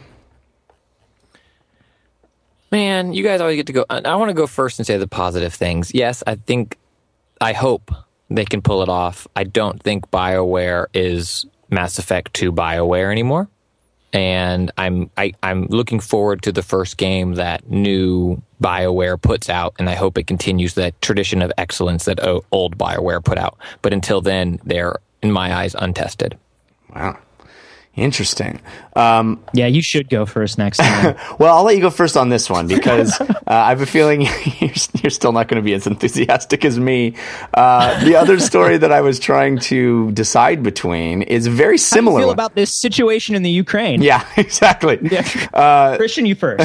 Man, you guys always get to go. I want to go first and say the positive things. Yes, I hope they can pull it off. I don't think BioWare is Mass Effect 2 BioWare anymore. and I'm looking forward to the first game that new BioWare puts out, and I hope it continues that tradition of excellence that old BioWare put out. But until then, they're, in my eyes, untested. Wow. Interesting. Yeah, you should go first next time. Well, I'll let you go first on this one because I have a feeling you're still not going to be as enthusiastic as me. The other story that I was trying to decide between is very similar. How do you feel about this situation in the Ukraine? Yeah, exactly. Yeah. Christian, you first.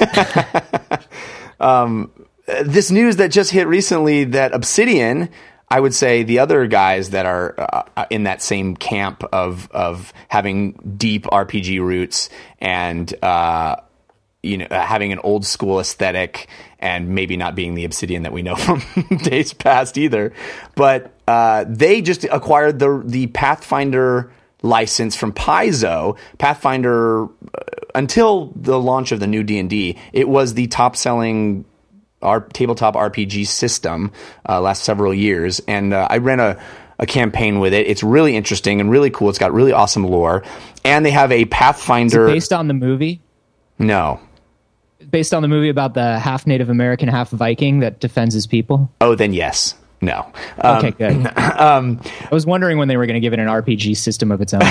This news that just hit recently that Obsidian, I would say the other guys that are in that same camp of having deep RPG roots and having an old school aesthetic and maybe not being the Obsidian that we know from days past either, but they just acquired the Pathfinder license from Paizo. Pathfinder, until the launch of the new D&D, it was the top-selling our tabletop RPG system last several years, and I ran a campaign with it. It's really interesting and really cool. It's got really awesome lore, and they have a Pathfinder. Is it based on the movie? No. Based on the movie about the half Native American, half Viking that defends his people? Oh, then yes. No. Okay, good. I was wondering when they were going to give it an RPG system of its own.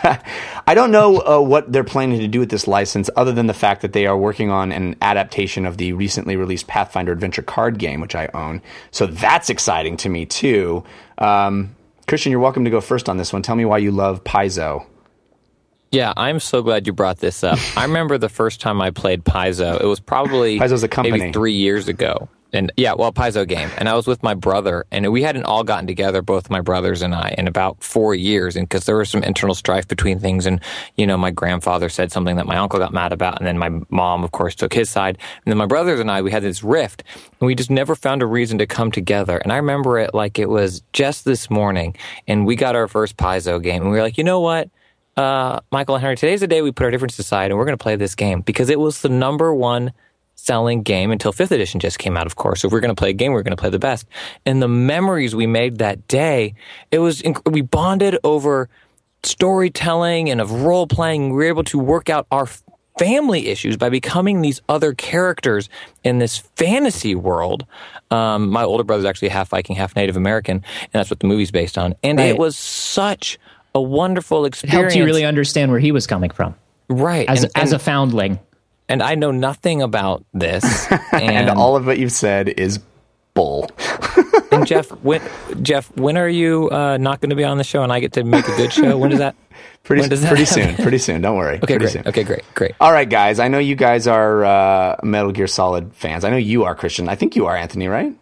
I don't know what they're planning to do with this license other than the fact that they are working on an adaptation of the recently released Pathfinder Adventure card game, which I own. So that's exciting to me, too. Christian, you're welcome to go first on this one. Tell me why you love Paizo. Yeah, I'm so glad you brought this up. I remember the first time I played Paizo. It was probably Paizo's a company. Maybe 3 years ago. And yeah, well, Paizo game. And I was with my brother, and we hadn't all gotten together, both my brothers and I, in about 4 years. And because there was some internal strife between things. And, my grandfather said something that my uncle got mad about. And then my mom, of course, took his side. And then my brothers and I, we had this rift. And we just never found a reason to come together. And I remember it like it was just this morning. And we got our first Paizo game. And we were like, you know what? Michael and Henry, today's the day we put our differences aside. And we're going to play this game. Because it was the number one selling game until 5th edition just came out, of course. So if we're going to play a game, we're going to play the best. And the memories we made that day, we bonded over storytelling and of role playing. We were able to work out our family issues by becoming these other characters in this fantasy world. My older brother's actually half Viking, half Native American, and that's what the movie's based on. And It was such a wonderful experience. It helped you really understand where he was coming from. Right. As a foundling. And I know nothing about this. And all of what you've said is bull. And Jeff, when are you not going to be on the show and I get to make a good show? When does that? Pretty soon. Don't worry. Okay, pretty great. soon. Okay, great. All right, guys. I know you guys are Metal Gear Solid fans. I know you are, Christian. I think you are, Anthony, right?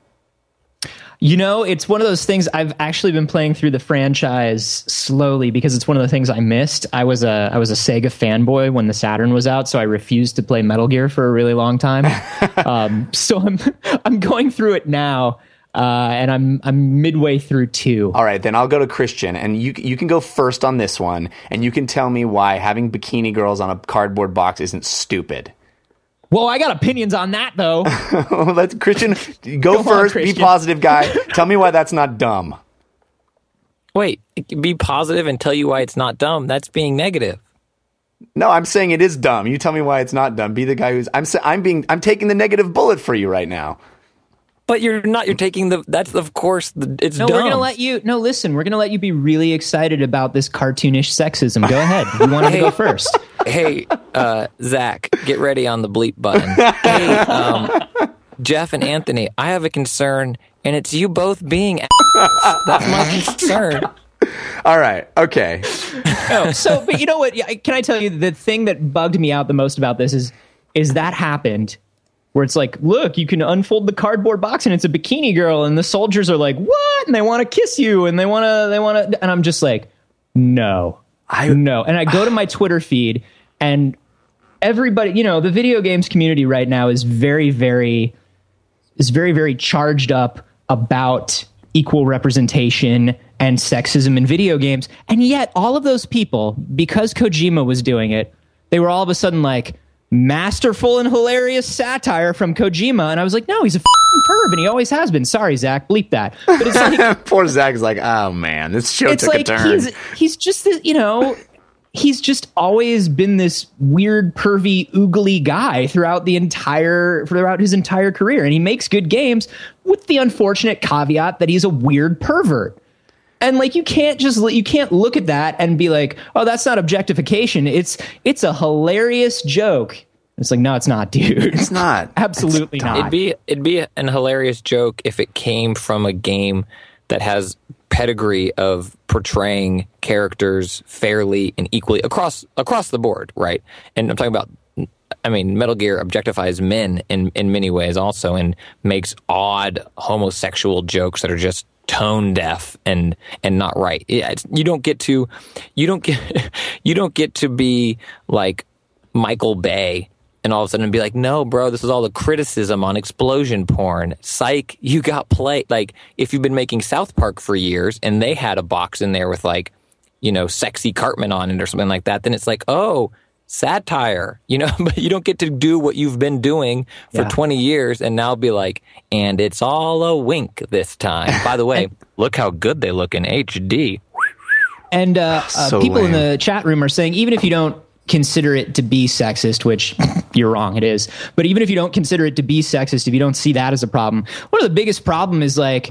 It's one of those things. I've actually been playing through the franchise slowly because it's one of the things I missed. I was a Sega fanboy when the Saturn was out, so I refused to play Metal Gear for a really long time. So I'm going through it now, and I'm midway through 2. All right, then I'll go to Christian, and you can go first on this one, and you can tell me why having bikini girls on a cardboard box isn't stupid. Well, I got opinions on that, though. Let's Christian go first. Christian. Be positive, guy. Tell me why that's not dumb. Wait, be positive and tell you why it's not dumb. That's being negative. No, I'm saying it is dumb. You tell me why it's not dumb. Be the guy who's. I'm taking the negative bullet for you right now. But you're not. You're taking the. That's of course. It's dumb. We're gonna let you. No, listen. We're gonna let you be really excited about this cartoonish sexism. Go ahead. You want to go first? Hey, Zach, get ready on the bleep button. Hey, Jeff and Anthony, I have a concern, and it's you both being ass. That's my concern. All right. Okay. But you know what? Can I tell you the thing that bugged me out the most about this is that happened. Where it's like, look, you can unfold the cardboard box and it's a bikini girl, and the soldiers are like, what? And they want to kiss you, and they want to, and I'm just like, no. No. And I go to my Twitter feed, and everybody, the video games community right now is very, very charged up about equal representation and sexism in video games. And yet all of those people, because Kojima was doing it, they were all of a sudden like, masterful and hilarious satire from Kojima. And I was like, no, he's a perv, and he always has been. Sorry, Zach, bleep that. But it's like poor Zach's like, oh man, this show took a turn. He's just, he's just always been this weird, pervy, oogly guy throughout his entire career. And he makes good games with the unfortunate caveat that he's a weird pervert. And like, you can't look at that and be like, oh, that's not objectification. It's a hilarious joke. It's like, no, it's not, dude. It's not. Absolutely not. It'd be an hilarious joke if it came from a game that has pedigree of portraying characters fairly and equally across the board, right? And I'm talking about, I mean, Metal Gear objectifies men in many ways also, and makes odd homosexual jokes that are just tone deaf and not right. Yeah, you don't get to be like Michael Bay and all of a sudden be like, no, bro, this is all the criticism on explosion porn. Psych, you got played. Like, if you've been making South Park for years and they had a box in there with like, you know, sexy Cartman on it or something like that, then it's like, oh, satire, you know, but you don't get to do what you've been doing for 20 years and now be like, and it's all a wink this time. By the way, look how good they look in HD. And So people in lame. the chat room are saying, even if you don't consider it to be sexist, which you're wrong, it is, but even if you don't consider it to be sexist, if you don't see that as a problem, one of the biggest problem is like,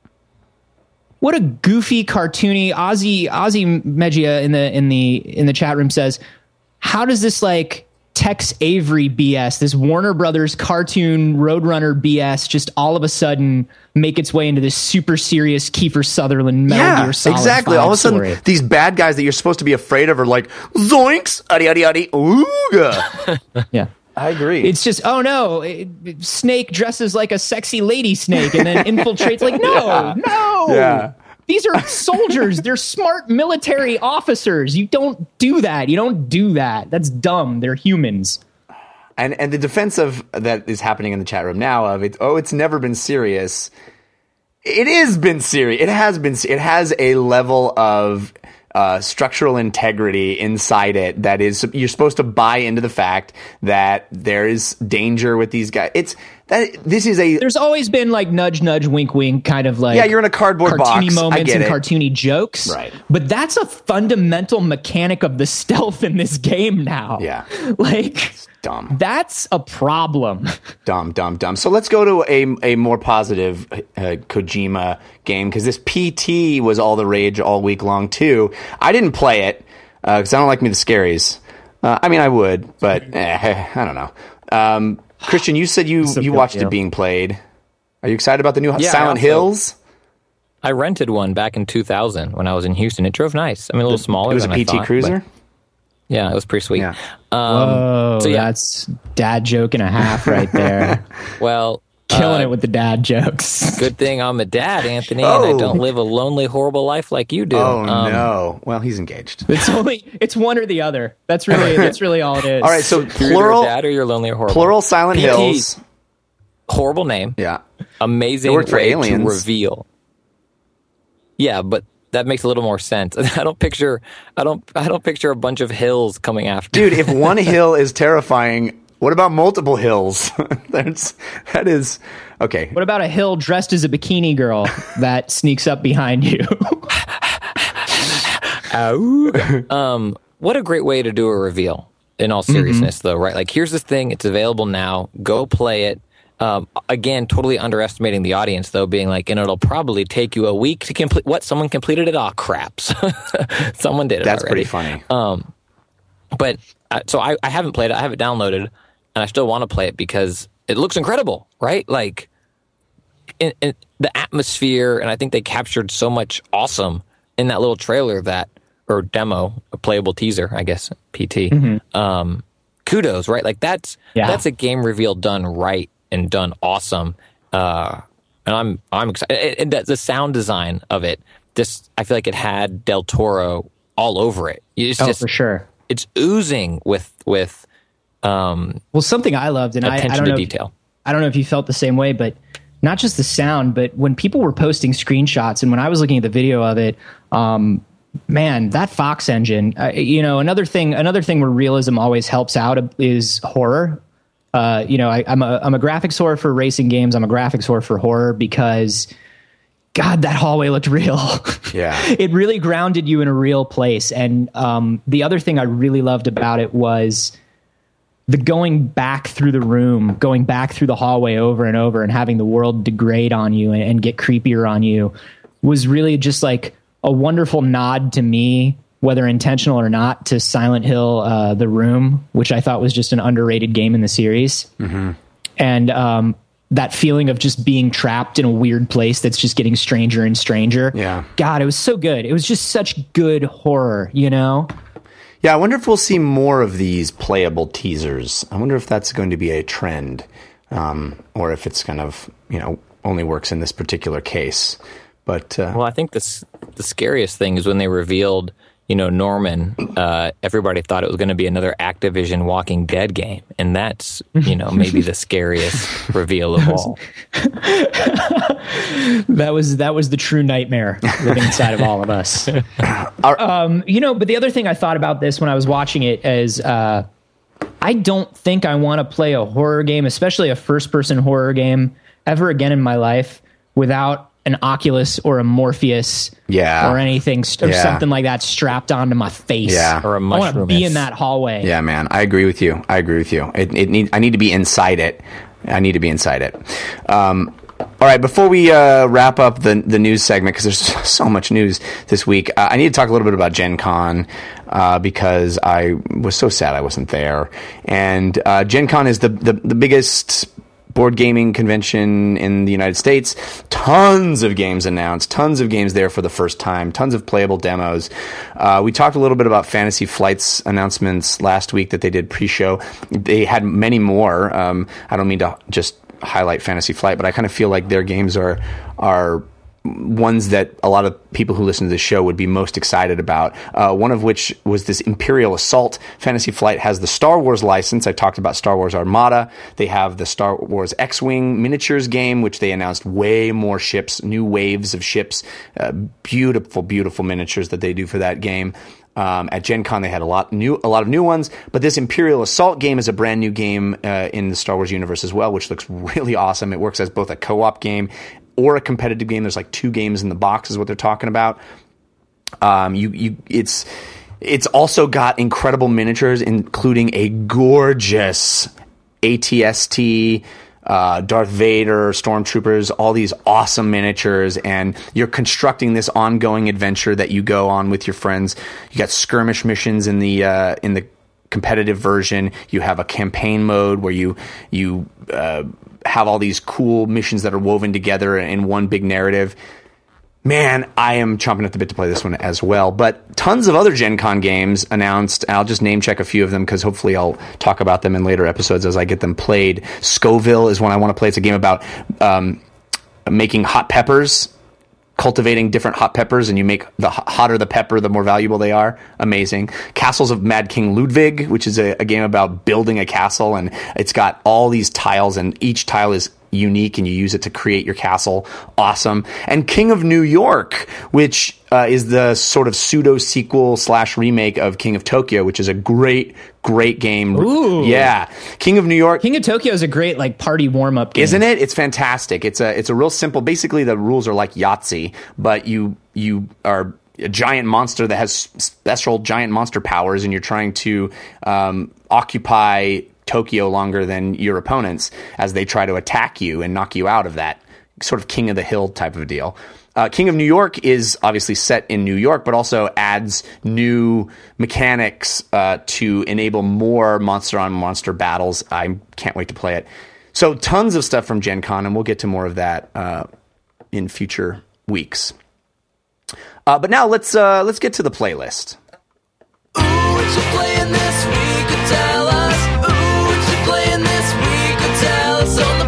what a goofy, cartoony Ozzy Megia in the chat room says, how does this like Tex Avery BS, this Warner Brothers cartoon Roadrunner BS, just all of a sudden make its way into this super serious Kiefer Sutherland Metal Gear Solid exactly. 5 All of a sudden, story? these bad guys that you're supposed to be afraid of are like, zoinks, adi adi adi, ooga. Yeah. I agree. It's just, oh no, Snake dresses like a sexy lady snake and then infiltrates. Like, no. Yeah. These are soldiers. They're smart military officers. You don't do that. That's dumb. They're humans. And the defense of that is happening in the chat room now of it's never been serious. It has been serious. It has a level of structural integrity inside it that is, you're supposed to buy into the fact that there is danger with these guys. There's always been like nudge, nudge, wink, wink, kind of like, yeah, you're in a cardboard cartoony box. moments I get and it. cartoony jokes, Right? But that's a fundamental mechanic of the stealth in this game now. Yeah, like, dumb. That's a problem. Dumb. So let's go to a more positive Kojima game, because this PT was all the rage all week long too. I didn't play it because I don't like the scaries. I mean, I would, but I don't know. Christian, you said you watched it being played. Are you excited about the new Silent Hills? I rented one back in 2000 when I was in Houston. It drove nice. I mean, a little smaller. It was a than I PT thought, Cruiser? but yeah, it was pretty sweet. Yeah. Oh, so yeah. That's dad joke and a half right there. Well, Killing it with the dad jokes. good thing I'm a dad, Anthony, and I don't live a lonely, horrible life like you do. Oh, no. Well, he's engaged. It's one or the other. That's really all it is. All right, so You're plural either a dad or you're lonely or horrible. Plural Silent PT, Hills. Horrible name. Yeah. Amazing It worked for way Aliens. to reveal. Yeah, but that makes a little more sense. I don't picture a bunch of hills coming after. Dude, if one hill is terrifying, what about multiple hills? That is okay. What about a hill dressed as a bikini girl that sneaks up behind you? What a great way to do a reveal, in all seriousness, though, right? Like, here's this thing. It's available now. Go play it. Again, totally underestimating the audience, though, being like, and it'll probably take you a week to complete. What? Someone completed it? Oh, craps. Someone did it That's already. pretty funny. But so I haven't played it. I have it downloaded, and I still want to play it because it looks incredible, right? Like, in the atmosphere, and I think they captured so much awesome in that little trailer or demo, a playable teaser, I guess, PT. Kudos, right? Like, that's a game reveal done right and done awesome. And I'm excited. And the sound design of it, I feel like it had Del Toro all over it. It's just, for sure. It's oozing with Well, something I loved, and I attention don't to know detail. I don't know if you felt the same way, but not just the sound, but when people were posting screenshots and when I was looking at the video of it, man, that Fox engine, another thing where realism always helps out is horror. I'm a graphics whore for racing games. I'm a graphics whore for horror because God, that hallway looked real. Yeah. It really grounded you in a real place. And the other thing I really loved about it was the going back through the room, going back through the hallway over and over and having the world degrade on you and get creepier on you was really just like a wonderful nod to me, whether intentional or not, to Silent Hill, The Room, which I thought was just an underrated game in the series. Mm-hmm. And that feeling of just being trapped in a weird place that's just getting stranger and stranger. Yeah. God, it was so good. It was just such good horror, you know? Yeah, I wonder if we'll see more of these playable teasers. I wonder if that's going to be a trend, or if it's kind of, only works in this particular case. But well, I think the scariest thing is when they revealed, Norman. Everybody thought it was going to be another Activision Walking Dead game, and that's maybe the scariest reveal of all. That was the true nightmare living inside of all of us. But the other thing I thought about this when I was watching it is I don't think I want to play a horror game, especially a first-person horror game, ever again in my life without an Oculus or a Morpheus or anything or something like that strapped onto my face. Yeah. Or a mushroom. I want to be in that hallway. Yeah, man. I agree with you. I need to be inside it. I need to be inside it. All right, before we wrap up the news segment, because there's so much news this week, I need to talk a little bit about Gen Con, because I was so sad I wasn't there. And Gen Con is the biggest board gaming convention in the United States. Tons of games announced, tons of games there for the first time, tons of playable demos. We talked a little bit about Fantasy Flight's announcements last week that they did pre-show. They had many more. I don't mean to just highlight Fantasy Flight, but I kind of feel like their games are ones that a lot of people who listen to the show would be most excited about. One of which was this Imperial Assault. Fantasy Flight has the Star Wars license. I talked about Star Wars Armada. They have the Star Wars X-Wing miniatures game, which they announced way more ships, new waves of ships, beautiful, beautiful miniatures that they do for that game. At Gen Con, they had a lot of new ones, but this Imperial Assault game is a brand new game in the Star Wars universe as well, which looks really awesome. It works as both a co-op game or a competitive game. There's like 2 games in the box is what they're talking about. It's also got incredible miniatures, including a gorgeous AT-ST, Darth Vader, Stormtroopers, all these awesome miniatures, and you're constructing this ongoing adventure that you go on with your friends. You got skirmish missions in the competitive version. You have a campaign mode where you have all these cool missions that are woven together in one big narrative. Man, I am chomping at the bit to play this one as well. But tons of other Gen Con games announced. I'll just name check a few of them because hopefully I'll talk about them in later episodes as I get them played. Scoville is one I want to play. It's a game about making hot peppers, cultivating different hot peppers, and you make the hotter the pepper, the more valuable they are. Amazing. Castles of Mad King Ludwig, which is a game about building a castle, and it's got all these tiles, and each tile is unique, and you use it to create your castle. Awesome. And King of New York, which is the sort of pseudo sequel / remake of King of Tokyo, which is a great game. Ooh. Yeah. King of New York. King of Tokyo is a great party warm up game. Isn't it? It's fantastic. It's a real simple, basically the rules are like Yahtzee, but you are a giant monster that has special giant monster powers, and you're trying to occupy Tokyo longer than your opponents as they try to attack you and knock you out of that sort of King of the Hill type of deal. King of New York is obviously set in New York, but also adds new mechanics to enable more monster-on-monster battles. I can't wait to play it. So tons of stuff from Gen Con, and we'll get to more of that in future weeks. But now let's get to the playlist. Ooh, what you playing this week? Tell us. Ooh, what you playing this week? Tell us on the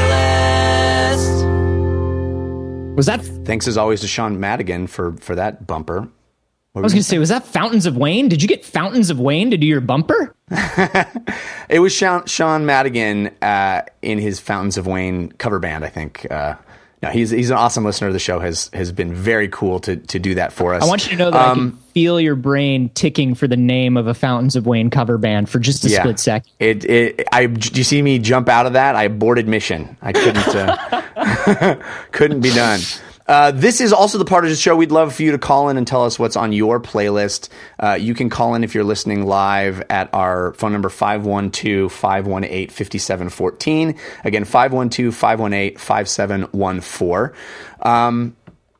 playlist. Was that? Thanks as always to Sean Madigan for that bumper. I was going to say, was that Fountains of Wayne? Did you get Fountains of Wayne to do your bumper? It was Sean Madigan in his Fountains of Wayne cover band, I think. No, he's an awesome listener of the show. Has been very cool to do that for us. I want you to know that I can feel your brain ticking for the name of a Fountains of Wayne cover band for just a split second. Do you see me jump out of that? I aborted mission. I couldn't couldn't be done. This is also the part of the show we'd love for you to call in and tell us what's on your playlist. You can call in if you're listening live at our phone number 512-518-5714. Again, 512-518-5714.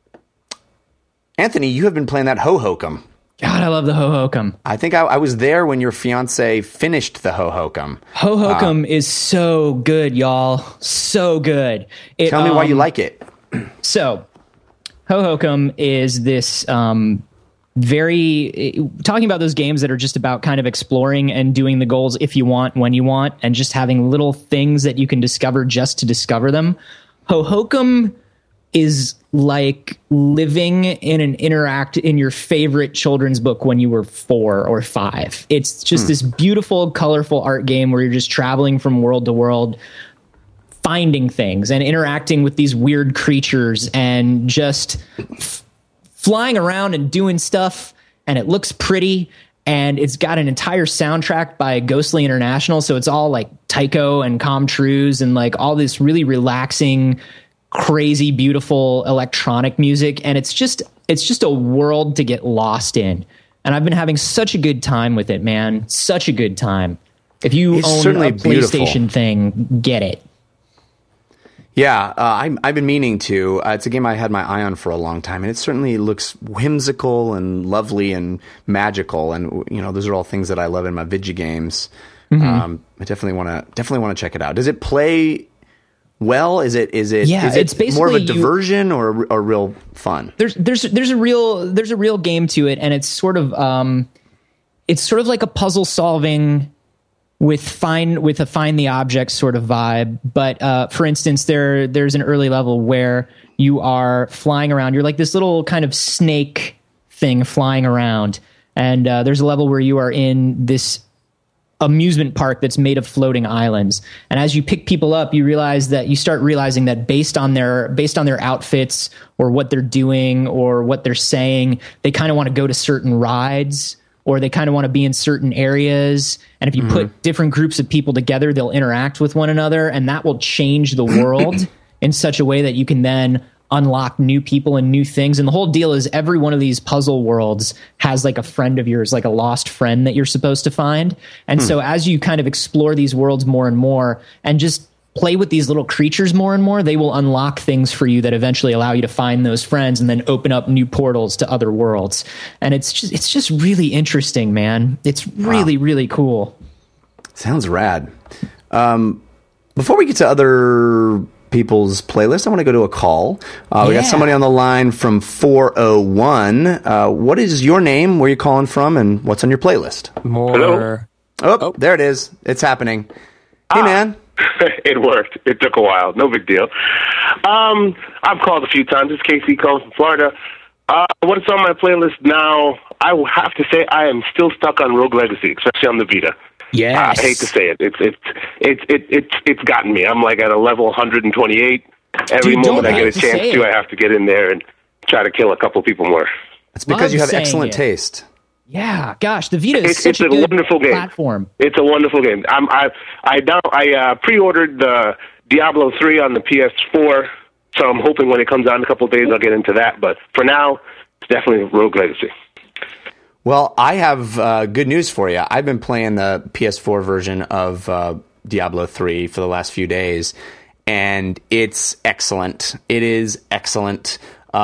Anthony, you have been playing that Hohokam. God, I love the Hohokam. I think I was there when your fiance finished the Hohokam. Hohokam is so good, y'all. So good. Tell me why you like it. So, Hohokam is this talking about those games that are just about kind of exploring and doing the goals if you want, when you want, and just having little things that you can discover just to discover them. Hohokam is like living in your favorite children's book when you were 4 or 5. It's just this beautiful, colorful art game where you're just traveling from world to world, finding things and interacting with these weird creatures and just flying around and doing stuff. And it looks pretty. And it's got an entire soundtrack by Ghostly International. So it's all like Tycho and Com Truise and like all this really relaxing, crazy, beautiful electronic music. And it's just a world to get lost in. And I've been having such a good time with it, man. Such a good time. If you own a PlayStation thing, get it. Yeah, I've been meaning to. It's a game I had my eye on for a long time, and it certainly looks whimsical and lovely and magical. And those are all things that I love in my video games. I definitely want to check it out. Does it play well? Is it it's basically more of a diversion or real fun? There's a real game to it, and it's sort of like a puzzle solving with a find the object sort of vibe. But for instance, there's an early level where you are flying around. You're like this little kind of snake thing flying around. And there's a level where you are in this amusement park that's made of floating islands. And as you pick people up, you start realizing that based on their outfits or what they're doing or what they're saying, they kind of want to go to certain rides, or they kind of want to be in certain areas. And if you put different groups of people together, they'll interact with one another, and that will change the world in such a way that you can then unlock new people and new things. And the whole deal is every one of these puzzle worlds has like a friend of yours, like a lost friend that you're supposed to find. And so as you kind of explore these worlds more and more and just play with these little creatures more and more, they will unlock things for you that eventually allow you to find those friends and then open up new portals to other worlds. And it's just really interesting, man. It's really, really cool. Sounds rad. Before we get to other people's playlists, I want to go to a call. We got somebody on the line from 401. What is your name? Where are you calling from? And what's on your playlist? Hello? Oh, there it is. It's happening. Hey, man. It worked. It took a while. No big deal. I've called a few times. It's Casey calling from Florida. What is on my playlist now? I will have to say I am still stuck on Rogue Legacy, especially on the Vita. Yes. I hate to say it. It's gotten me. I'm like at a level 128. Every moment I get a chance to, I have to get in there and try to kill a couple people more. It's because you have excellent taste. Yeah, gosh, the Vita is such a good wonderful game. Platform. It's a wonderful game. I pre-ordered the Diablo 3 on the PS4, so I'm hoping when it comes out in a couple of days I'll get into that. But for now, it's definitely Rogue Legacy. Well, I have good news for you. I've been playing the PS4 version of Diablo 3 for the last few days, and it's excellent. It is excellent.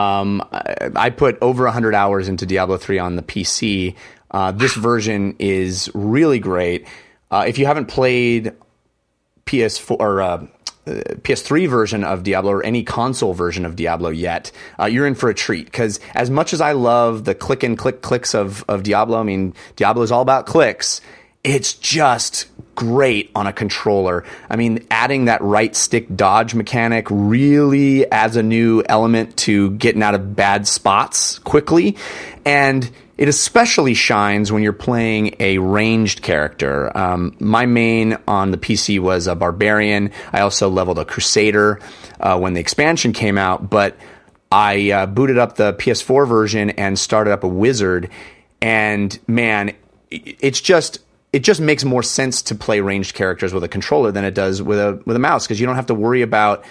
I put over 100 hours into Diablo 3 on the PC. This version is really great. If you haven't played PS4 or PS3 version of Diablo or any console version of Diablo yet, you're in for a treat. Because as much as I love the click and click clicks of Diablo, I mean, Diablo is all about clicks. It's just great on a controller. I mean, adding that right stick dodge mechanic really adds a new element to getting out of bad spots quickly. And it especially shines when you're playing a ranged character. My main on the PC was a barbarian. I also leveled a crusader when the expansion came out, but I booted up the PS4 version and started up a wizard. And man, it just makes more sense to play ranged characters with a controller than it does with a mouse, because you don't have to worry about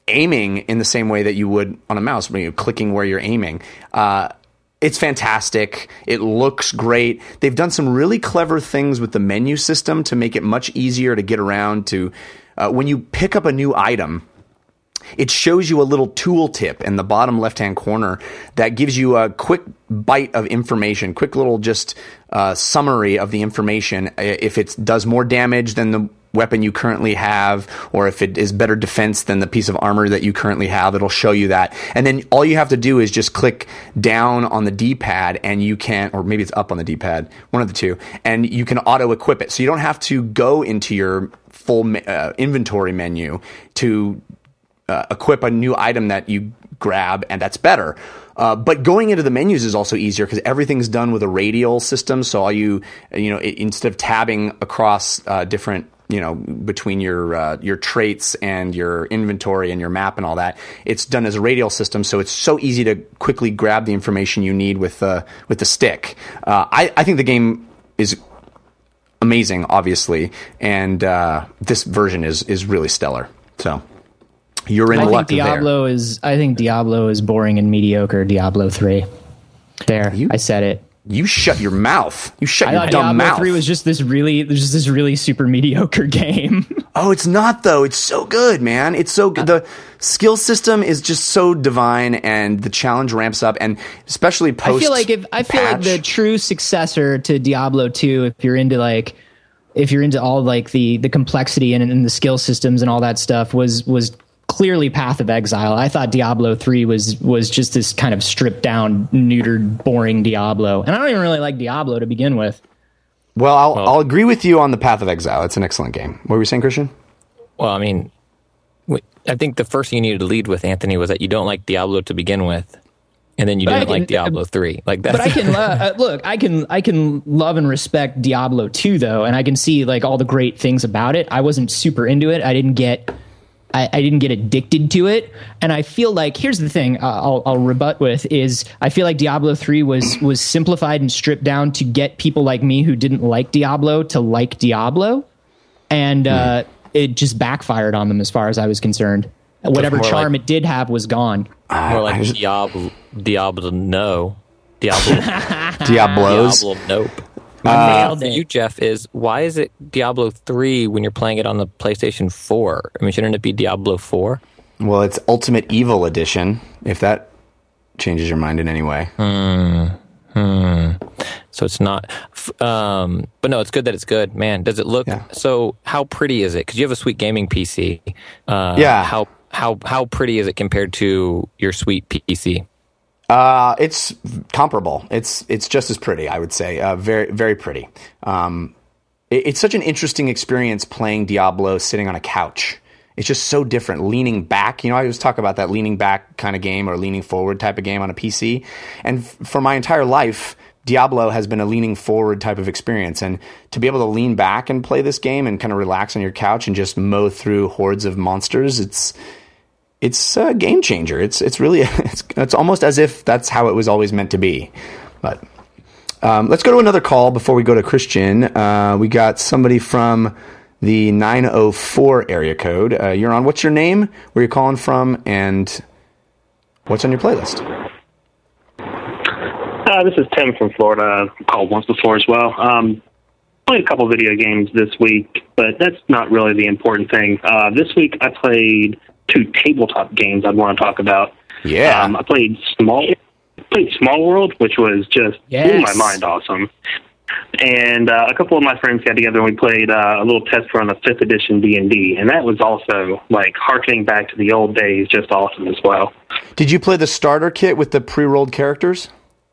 aiming in the same way that you would on a mouse, when you're clicking where you're aiming. It's fantastic. It looks great. They've done some really clever things with the menu system to make it much easier to get around to. When you pick up a new item, it shows you a little tooltip in the bottom left-hand corner that gives you a quick bite of information, quick little just summary of the information. If it does more damage than the weapon you currently have, or if it is better defense than the piece of armor that you currently have, it'll show you that. And then all you have to do is just click down on the D-pad and you can, or maybe it's up on the D-pad, one of the two, and you can auto-equip it. So you don't have to go into your full inventory menu to equip a new item that you grab, and that's better. But going into the menus is also easier because everything's done with a radial system. So all instead of tabbing across different, between your traits and your inventory and your map and all that, it's done as a radial system. So it's so easy to quickly grab the information you need with the stick. I think the game is amazing, obviously, and this version is really stellar. So. You're in luck there. I think Diablo is boring and mediocre. Diablo 3. There, I said it. You shut your mouth. You shut your dumb Diablo mouth. Diablo 3 was just this really super mediocre game. Oh, it's not though. It's so good, man. It's so good. The skill system is just so divine, and the challenge ramps up, and especially post. I feel like the true successor to Diablo 2, if you're into all like the complexity and the skill systems and all that stuff, was clearly Path of Exile. I thought Diablo 3 was just this kind of stripped down, neutered, boring Diablo. And I don't even really like Diablo to begin with. Well, I'll agree with you on the Path of Exile. It's an excellent game. What were you saying, Christian? Well, I mean, I think the first thing you needed to lead with, Anthony, was that you don't like Diablo to begin with, and then you didn't like Diablo 3. Like that. But I can look. I can love and respect Diablo 2 though, and I can see like all the great things about it. I wasn't super into it. I didn't get addicted to it, and I feel like here's the thing I'll rebut with is I feel like Diablo 3 was simplified and stripped down to get people like me who didn't like Diablo to like Diablo, and it just backfired on them as far as I was concerned. Whatever charm it did have was gone. More like Diablo no. Diablos. Diablo nope. For you, Jeff, is why is it Diablo 3 when you're playing it on the PlayStation 4? I mean, shouldn't it be Diablo 4? Well, it's Ultimate Evil Edition, if that changes your mind in any way. So it's not... but no, it's good that it's good. Man, does it look... Yeah. So how pretty is it? Because you have a sweet gaming PC. Yeah. How pretty is it compared to your sweet PC? It's comparable. It's just as pretty, I would say. Very, very pretty. It's such an interesting experience playing Diablo sitting on a couch. It's just so different. Leaning back, I always talk about that leaning back kind of game or leaning forward type of game on a PC. And for my entire life, Diablo has been a leaning forward type of experience. And to be able to lean back and play this game and kind of relax on your couch and just mow through hordes of monsters, it's a game changer. It's really it's almost as if that's how it was always meant to be. But let's go to another call before we go to Christian. We got somebody from the 904 area code. You're on. What's your name? Where you're calling from? And what's on your playlist? This is Tim from Florida. I called once before as well. Played a couple video games this week, but that's not really the important thing. This week I played 2 tabletop games I'd want to talk about. Yeah. I played Small World, which was just blew my mind awesome. And a couple of my friends got together and we played a little test run of 5th edition D&D, and that was also like harkening back to the old days, just awesome as well. Did you play the starter kit with the pre-rolled characters?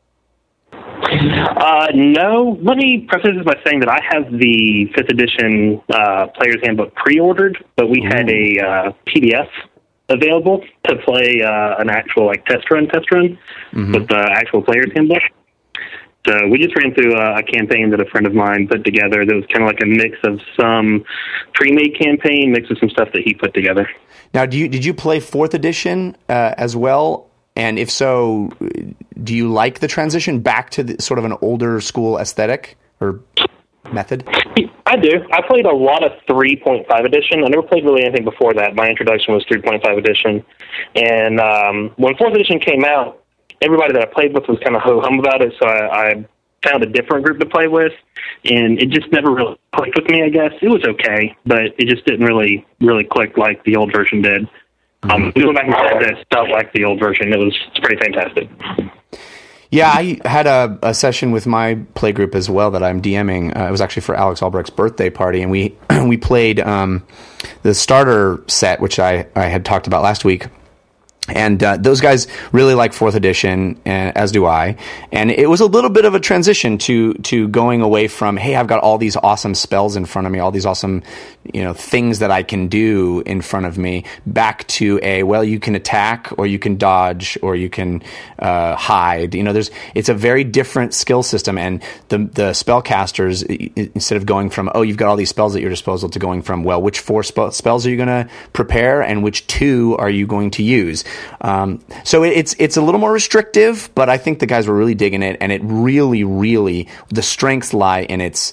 No. Let me preface this by saying that I have the 5th edition Player's Handbook pre-ordered, but we had a PDF available to play an actual test run with the actual Player's Handbook. So we just ran through a campaign that a friend of mine put together that was kind of like a mix of some pre-made campaign mixed with some stuff that he put together. Now, did you play 4th edition as well? And if so, do you like the transition back to sort of an older school aesthetic or method? I do. I played a lot of 3.5 edition. I never played really anything before that. My introduction was 3.5 edition. And when 4th edition came out, everybody that I played with was kind of ho-hum about it, so I found a different group to play with, and it just never really clicked with me, I guess. It was okay, but it just didn't really click like the old version did. Going back and forth, it felt like the old version. It's pretty fantastic. Yeah, I had a session with my play group as well that I'm DMing. It was actually for Alex Albrecht's birthday party, and we played the starter set, which I had talked about last week. And those guys really like 4th edition, as do I. And it was a little bit of a transition to going away from, hey, I've got all these awesome spells in front of me, all these awesome, things that I can do in front of me, back to well, you can attack, or you can dodge, or you can hide. It's a very different skill system. And the spellcasters, instead of going from, oh, you've got all these spells at your disposal, to going from, well, which 4 spells are you going to prepare, and which 2 are you going to use? So it's a little more restrictive, but I think the guys were really digging it, and it really, really, the strengths lie in its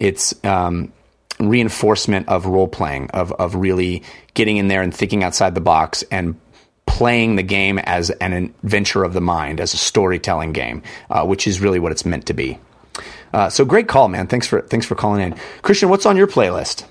reinforcement of role playing, of really getting in there and thinking outside the box and playing the game as an adventure of the mind, as a storytelling game, which is really what it's meant to be. So great call, man. Thanks for calling in. Christian, what's on your playlist?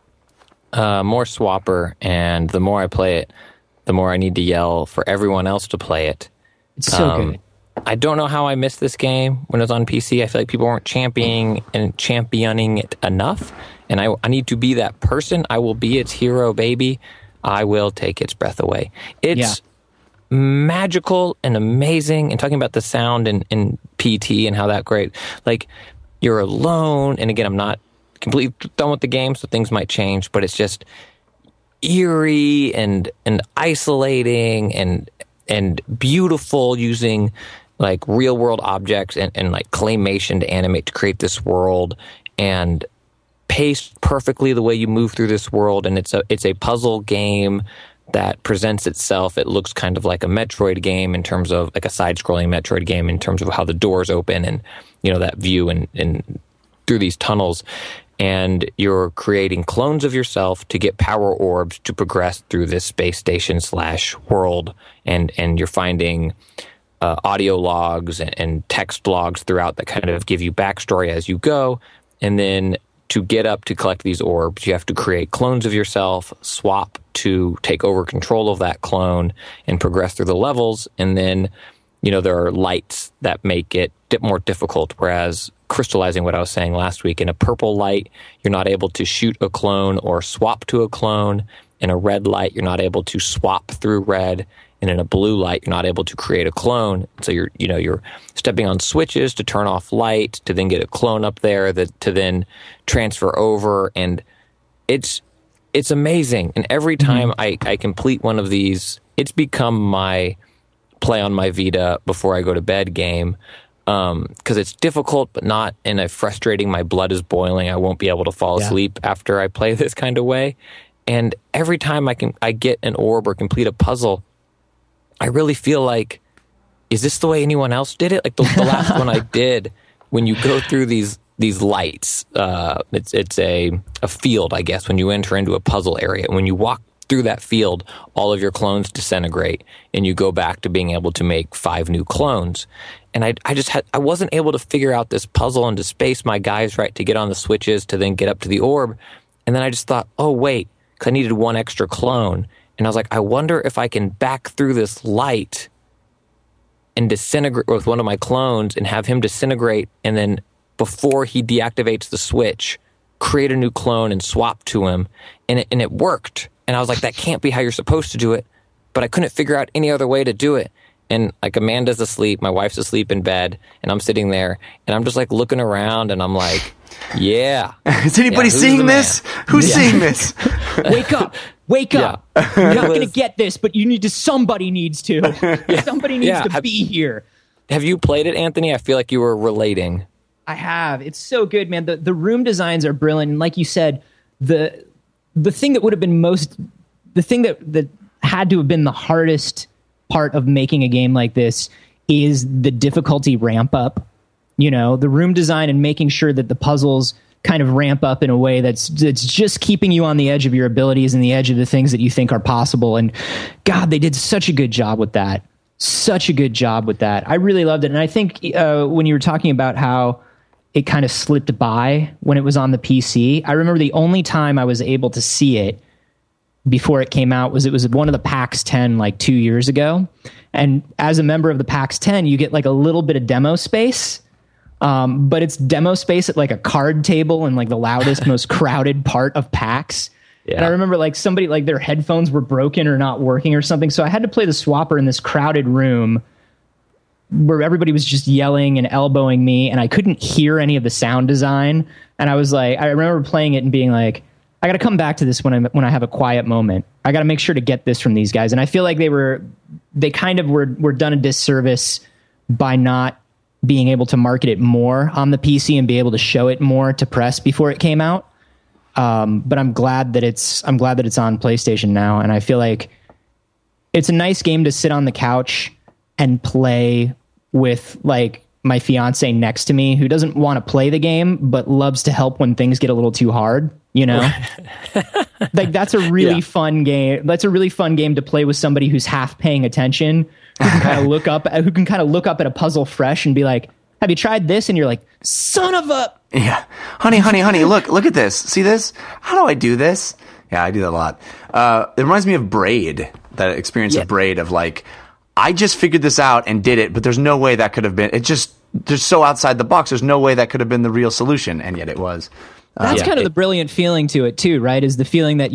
More Swapper, and the more I play it, the more I need to yell for everyone else to play it. It's so good. I don't know how I missed this game when it was on PC. I feel like people weren't championing it enough, and I need to be that person. I will be its hero, baby. I will take its breath away. It's magical and amazing, and talking about the sound in PT and how that great. Like, you're alone, and again, I'm not completely done with the game, so things might change, but it's just eerie and isolating and beautiful, using like real world objects and like claymation to animate to create this world, and paced perfectly the way you move through this world. And it's a puzzle game that presents itself. It looks kind of like a Metroid game, in terms of like a side-scrolling Metroid game, in terms of how the doors open and that view and through these tunnels. And you're creating clones of yourself to get power orbs to progress through this space station / world. And you're finding audio logs and text logs throughout that kind of give you backstory as you go. And then to get up to collect these orbs, you have to create clones of yourself, swap to take over control of that clone, and progress through the levels. And then, there are lights that make it more difficult, whereas crystallizing what I was saying last week, in a purple light, you're not able to shoot a clone or swap to a clone. In a red light, you're not able to swap through red. And in a blue light, you're not able to create a clone. So you're stepping on switches to turn off light, to then get a clone up there to then transfer over. And it's amazing. And every time I complete one of these, it's become my play on my Vita before I go to bed game. Because it's difficult, but not in a frustrating, my blood is boiling, I won't be able to fall asleep after I play this kind of way. And every time I get an orb or complete a puzzle, I really feel like, is this the way anyone else did it? Like the last one I did, when you go through these lights, it's a field, I guess, when you enter into a puzzle area. When you walk through that field, all of your clones disintegrate, and you go back to being able to make 5 new clones. And I wasn't able to figure out this puzzle and to space my guys right to get on the switches to then get up to the orb. And then I just thought, oh, wait, because I needed 1 extra clone. And I was like, I wonder if I can back through this light and disintegrate with one of my clones and have him disintegrate, and then before he deactivates the switch, create a new clone and swap to him. And it worked. And I was like, that can't be how you're supposed to do it. But I couldn't figure out any other way to do it. And like, Amanda's asleep, my wife's asleep in bed, and I'm sitting there, and I'm just like looking around, and I'm like, yeah. Is anybody seeing this? Who's seeing this? Wake up. You're not going to get this, but somebody needs to. Somebody needs to be here. Have you played it, Anthony? I feel like you were relating. I have. It's so good, man. The room designs are brilliant. And like you said, the thing that would have been the thing that had to have been the hardest part of making a game like this is the difficulty ramp up. The room design and making sure that the puzzles kind of ramp up in a way that's just keeping you on the edge of your abilities and the edge of the things that you think are possible. And God, they did such a good job with that. Such a good job with that. I really loved it. And I think when you were talking about how it kind of slipped by when it was on the PC, I remember the only time I was able to see it before it came out was one of the PAX 10 like 2 years ago. And as a member of the PAX 10, you get like a little bit of demo space. But it's demo space at like a card table in like the loudest, most crowded part of PAX. Yeah. And I remember like somebody, like their headphones were broken or not working or something. So I had to play the swapper in this crowded room where everybody was just yelling and elbowing me, and I couldn't hear any of the sound design. And I was like, I remember playing it and being like, I got to come back to this when I have a quiet moment. I got to make sure to get this from these guys. And I feel like they kind of were done a disservice by not being able to market it more on the PC and be able to show it more to press before it came out. But I'm glad that it's on PlayStation now. And I feel like it's a nice game to sit on the couch and play with like my fiance next to me who doesn't want to play the game, but loves to help when things get a little too hard, you know? Like that's a really fun game. That's a really fun game to play with somebody who's half paying attention, who can kind of look up at a puzzle fresh and be like, have you tried this? And you're like, son of a... Yeah. Honey, look at this. See this? How do I do this? Yeah, I do that a lot. It reminds me of Braid, that experience of Braid of like, I just figured this out and did it, but there's no way that could have been, they're so outside the box. There's no way that could have been the real solution. And yet it was. That's kind of the brilliant feeling to it too, right? Is the feeling that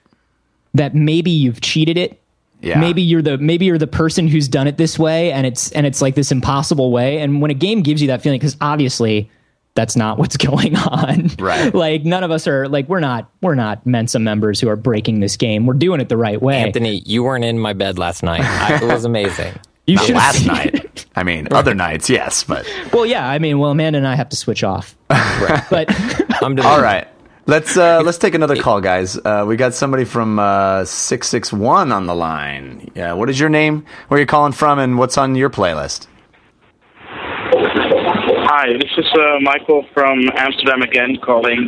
maybe you've cheated it. Yeah. Maybe you're the person who's done it this way, and it's like this impossible way. And when a game gives you that feeling, because obviously that's not what's going on. Right. Like none of us are like, we're not Mensa members who are breaking this game. We're doing it the right way. Anthony, you weren't in my bed last night. It was amazing. You should last night. I mean, other nights, yes, but Amanda and I have to switch off. Right. But all right. Let's take another call, guys. We got somebody from 661 on the line. Yeah, what is your name? Where are you calling from, and what's on your playlist? Hi, this is Michael from Amsterdam again calling.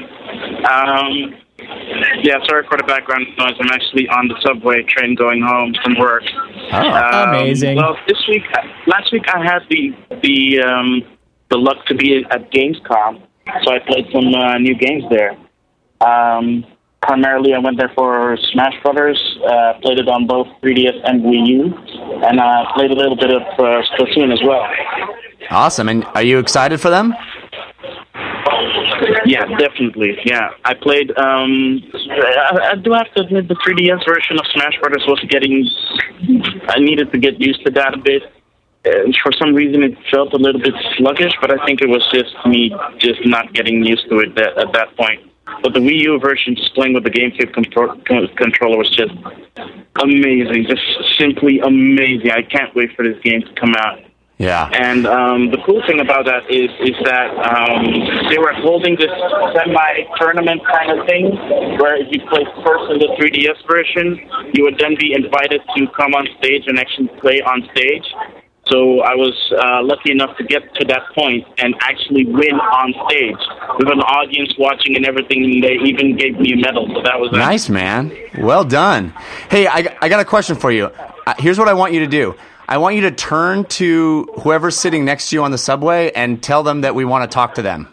Sorry for the background noise. I'm actually on the subway train going home from work. Oh, amazing! Well, last week I had the luck to be at Gamescom, so I played some new games there. Primarily, I went there for Smash Brothers. Played it on both 3DS and Wii U, and played a little bit of Splatoon as well. Awesome. And are you excited for them? Yeah, definitely. Yeah, I played. I do have to admit the 3DS version of Smash Brothers was I needed to get used to that a bit. For some reason, it felt a little bit sluggish, but I think it was just me just not getting used to it at that point. But the Wii U version, just playing with the GameCube controller, was just amazing, just simply amazing. I can't wait for this game to come out. Yeah. And the cool thing about that is that they were holding this semi-tournament kind of thing, where if you played first in the 3DS version, you would then be invited to come on stage and actually play on stage. So I was lucky enough to get to that point and actually win on stage with an audience watching and everything. And they even gave me a medal. So that was nice, man. Well done. Hey, I got a question for you. Here's what I want you to do. I want you to turn to whoever's sitting next to you on the subway and tell them that we want to talk to them.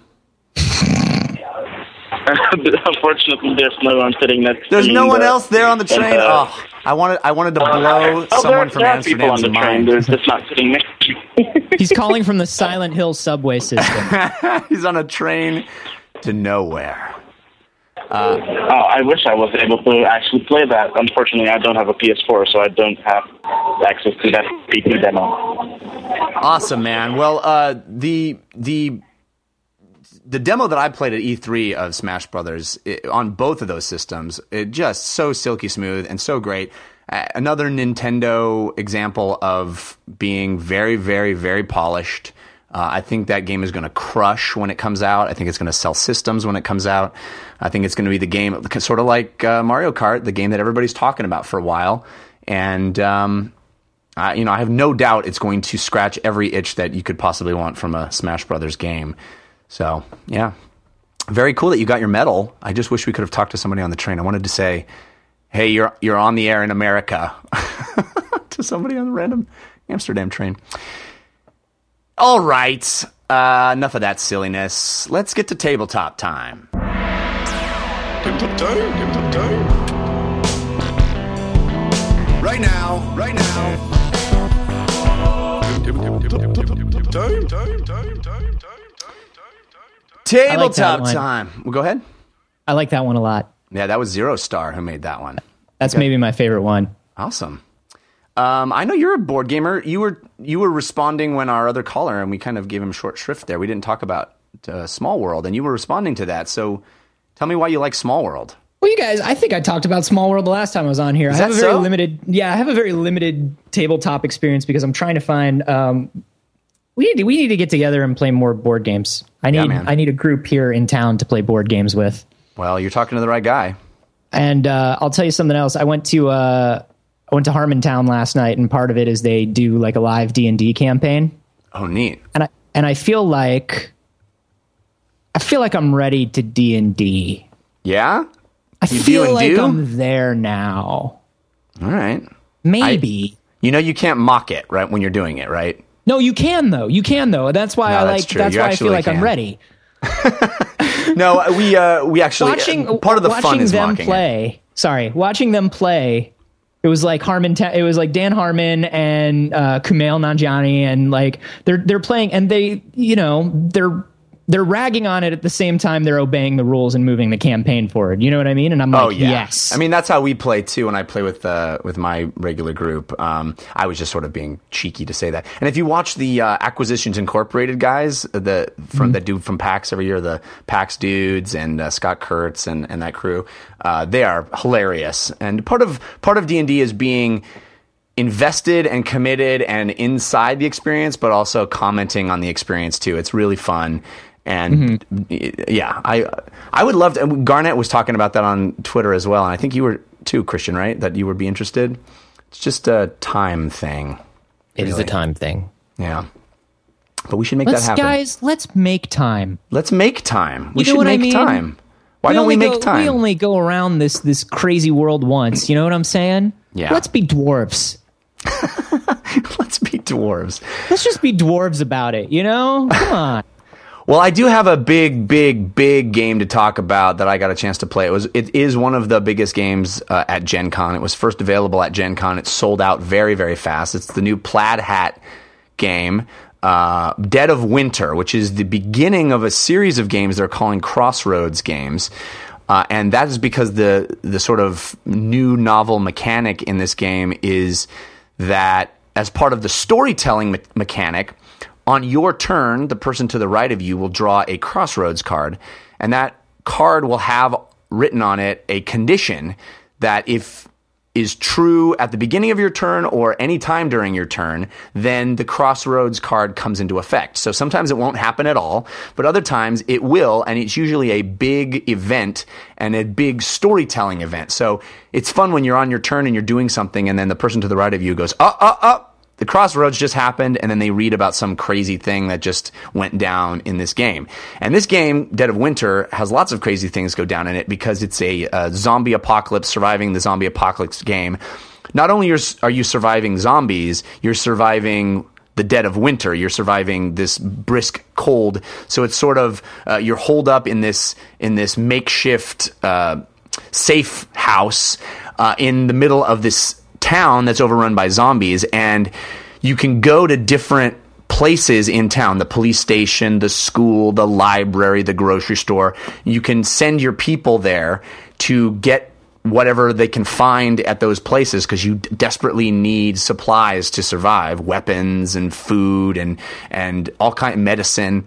Unfortunately, there's no one sitting next to me. There's no one else there on the train? I wanted to blow someone from Amsterdam's mind. Train. They're just not sitting next to me. He's calling from the Silent Hill subway system. He's on a train to nowhere. I wish I was able to actually play that. Unfortunately, I don't have a PS4, so I don't have access to that PT demo. Awesome, man. Well, the demo that I played at E3 of Smash Brothers on both of those systems, it just so silky smooth and so great. Another Nintendo example of being very, very, very polished. I think that game is going to crush when it comes out. I think it's going to sell systems when it comes out. I think it's going to be the game, sort of like Mario Kart, the game that everybody's talking about for a while. And I have no doubt it's going to scratch every itch that you could possibly want from a Smash Brothers game. So, yeah. Very cool that you got your medal. I just wish we could have talked to somebody on the train. I wanted to say, hey, you're on the air in America to somebody on the random Amsterdam train. All right. Enough of that silliness. Let's get to tabletop time. Tabletop time. Right now. Tabletop time. Well, go ahead. I like that one a lot. Yeah, that was Zero Star who made that one. That's maybe my favorite one. Awesome. I know you're a board gamer. You were responding when our other caller, and we kind of gave him short shrift there. We didn't talk about Small World, and you were responding to that. So tell me why you like Small World. Well, you guys, I think I talked about Small World the last time I was on here. I have a very limited tabletop experience because I'm trying to find. We need to get together and play more board games. I need a group here in town to play board games with. Well, you're talking to the right guy. And I'll tell you something else. I went to Harmontown last night, and part of it is they do like a live D&D campaign. Oh, neat. And I feel like I'm ready to D&D. Yeah? I feel like I'm there now. All right. Maybe. You can't mock it, right, when you're doing it, right? No, you can though. That's why I feel like I'm ready. No, we actually part of the fun is mocking play. Watching them play. It was like it was like Dan Harmon and Kumail Nanjiani, and like they're playing, and they're ragging on it at the same time they're obeying the rules and moving the campaign forward. You know what I mean? And I'm like, yes. I mean, that's how we play too. When I play with my regular group, I was just sort of being cheeky to say that. And if you watch the Acquisitions Incorporated guys, that do from PAX every year, the PAX dudes and Scott Kurtz and that crew, they are hilarious. And part of D&D is being invested and committed and inside the experience, but also commenting on the experience too. It's really fun. And I would love to. And Garnett was talking about that on Twitter as well, and I think you were too, Christian, right? That you would be interested. It's just a time thing. It is a time thing. Yeah, but we should make that happen, guys. Let's make time. Let's make time. We should make time. Why don't we make time? We only go around this crazy world once. You know what I'm saying? Yeah. Let's be dwarves. Let's be dwarves. Let's just be dwarves about it. Come on. Well, I do have a big game to talk about that I got a chance to play. It is one of the biggest games at Gen Con. It was first available at Gen Con. It sold out very, very fast. It's the new Plaid Hat game, Dead of Winter, which is the beginning of a series of games they're calling Crossroads games. And that is because the sort of new novel mechanic in this game is that as part of the storytelling mechanic, on your turn, the person to the right of you will draw a Crossroads card, and that card will have written on it a condition that if is true at the beginning of your turn or any time during your turn, then the Crossroads card comes into effect. So sometimes it won't happen at all, but other times it will, and it's usually a big event and a big storytelling event. So it's fun when you're on your turn and you're doing something, and then the person to the right of you goes, the Crossroads just happened, and then they read about some crazy thing that just went down in this game. And this game, Dead of Winter, has lots of crazy things go down in it because it's a zombie apocalypse, surviving the zombie apocalypse game. Not only are you surviving zombies, you're surviving the dead of winter. You're surviving this brisk cold. So it's sort of you're holed up in this makeshift safe house in the middle of this town that's overrun by zombies, and you can go to different places in town, the police station, the school, the library, the grocery store. You can send your people there to get whatever they can find at those places because you desperately need supplies to survive, weapons and food and all kind of medicine.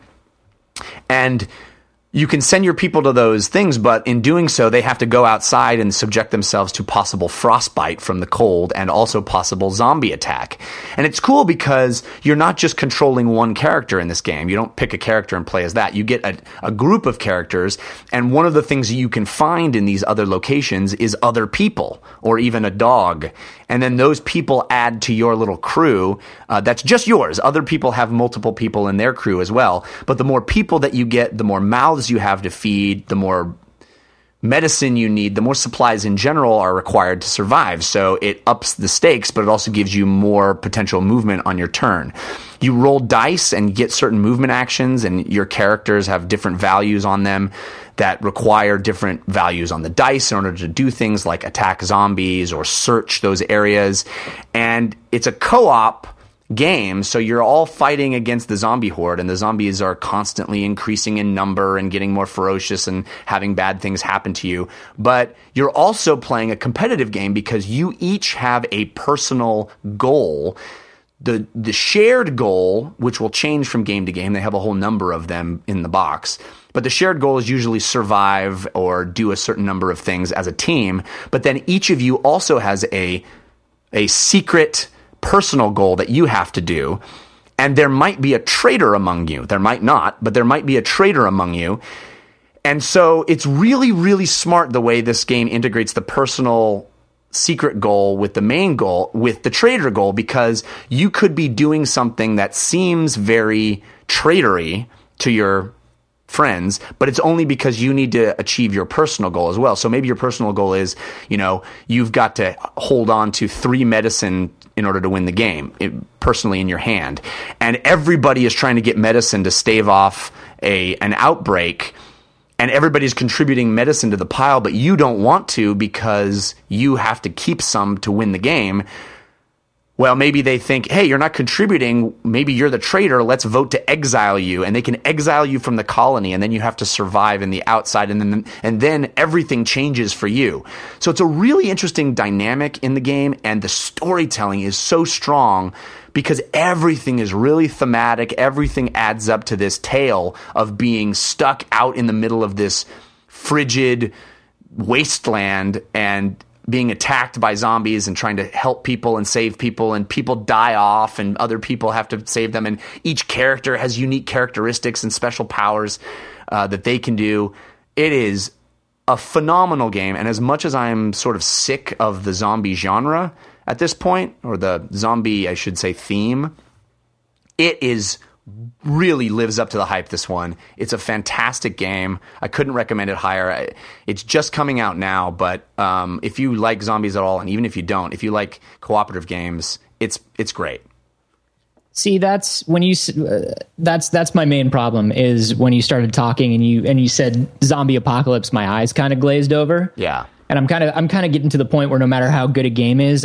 And you can send your people to those things, but in doing so, they have to go outside and subject themselves to possible frostbite from the cold and also possible zombie attack. And it's cool because you're not just controlling one character in this game. You don't pick a character and play as that. You get a group of characters, and one of the things you can find in these other locations is other people or even a dog. And then those people add to your little crew that's just yours. Other people have multiple people in their crew as well. But the more people that you get, the more mouths mouths you have to feed, the more medicine you need, the more supplies in general are required to survive. So it ups the stakes, but it also gives you more potential movement on your turn. You roll dice and get certain movement actions, and your characters have different values on them that require different values on the dice in order to do things like attack zombies or search those areas. And it's a co-op game, so you're all fighting against the zombie horde, and the zombies are constantly increasing in number and getting more ferocious and having bad things happen to you. But you're also playing a competitive game because you each have a personal goal. The shared goal, which will change from game to game, they have a whole number of them in the box, but the shared goal is usually survive or do a certain number of things as a team. But then each of you also has a secret personal goal that you have to do, and there might be a traitor among you. There might not, but there might be a traitor among you. And so it's really, really smart the way this game integrates the personal secret goal with the main goal, with the traitor goal, because you could be doing something that seems very traitory to your friends, but it's only because you need to achieve your personal goal as well. So maybe your personal goal is, you've got to hold on to 3 medicine in order to win the game, personally in your hand. And everybody is trying to get medicine to stave off an outbreak, and everybody's contributing medicine to the pile, but you don't want to because you have to keep some to win the game. Well, maybe they think, hey, you're not contributing. Maybe you're the traitor. Let's vote to exile you. And they can exile you from the colony, and then you have to survive in the outside, and then everything changes for you. So it's a really interesting dynamic in the game, and the storytelling is so strong because everything is really thematic. Everything adds up to this tale of being stuck out in the middle of this frigid wasteland and being attacked by zombies and trying to help people and save people, and people die off and other people have to save them. And each character has unique characteristics and special powers that they can do. It is a phenomenal game. And as much as I'm sort of sick of the zombie genre at this point, or the zombie, I should say, theme, it is really lives up to the hype, this one. It's a fantastic game. I couldn't recommend it higher. It's just coming out now, but if you like zombies at all, and even if you don't, if you like cooperative games, it's great. See, that's when you that's my main problem is when you started talking and you said zombie apocalypse, my eyes kind of glazed over. Yeah. And I'm kind of getting to the point where no matter how good a game is,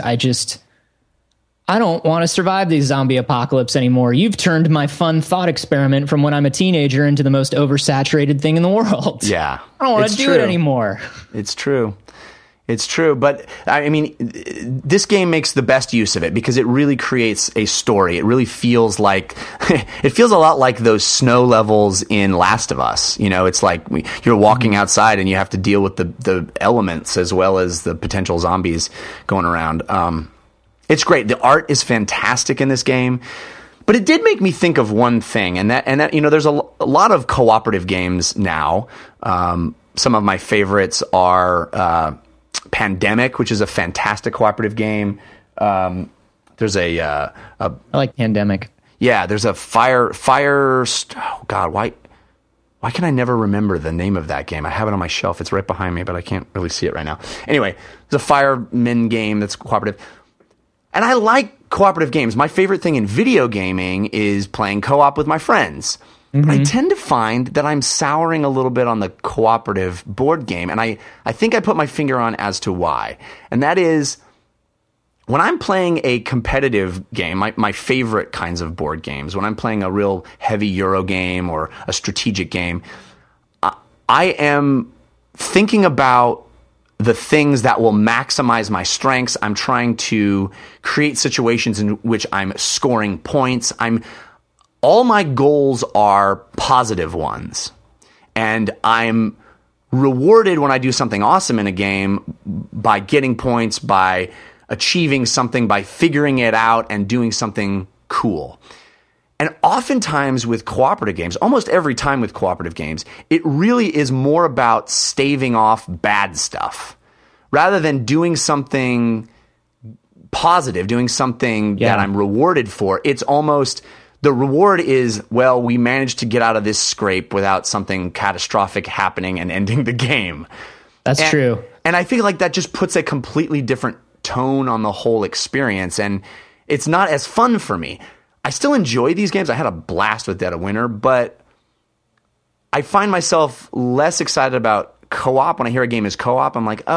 I don't want to survive the zombie apocalypse anymore. You've turned my fun thought experiment from when I'm a teenager into the most oversaturated thing in the world. Yeah. I don't want to do it anymore. It's true. It's true. But I mean, this game makes the best use of it because it really creates a story. It really feels like, it feels a lot like those snow levels in Last of Us. It's like you're walking outside and you have to deal with the elements as well as the potential zombies going around. It's great. The art is fantastic in this game, but it did make me think of one thing, and that there's a lot of cooperative games now. Some of my favorites are Pandemic, which is a fantastic cooperative game. There's I like Pandemic. Yeah, there's a fire. Oh God, why can I never remember the name of that game? I have it on my shelf. It's right behind me, but I can't really see it right now. Anyway, there's a fireman game that's cooperative. And I like cooperative games. My favorite thing in video gaming is playing co-op with my friends. Mm-hmm. I tend to find that I'm souring a little bit on the cooperative board game, and I think I put my finger on as to why. And that is, when I'm playing a competitive game, my favorite kinds of board games, when I'm playing a real heavy Euro game or a strategic game, I am thinking about the things that will maximize my strengths. I'm trying to create situations in which I'm scoring points. All my goals are positive ones. And I'm rewarded when I do something awesome in a game by getting points, by achieving something, by figuring it out and doing something cool. And oftentimes with cooperative games, almost every time with cooperative games, it really is more about staving off bad stuff rather than doing something positive, doing something that I'm rewarded for. It's almost the reward is, well, we managed to get out of this scrape without something catastrophic happening and ending the game. That's true. And I feel like that just puts a completely different tone on the whole experience, and it's not as fun for me. I still enjoy these games. I had a blast with Dead of Winter, but I find myself less excited about co-op. When I hear a game is co-op, I'm like,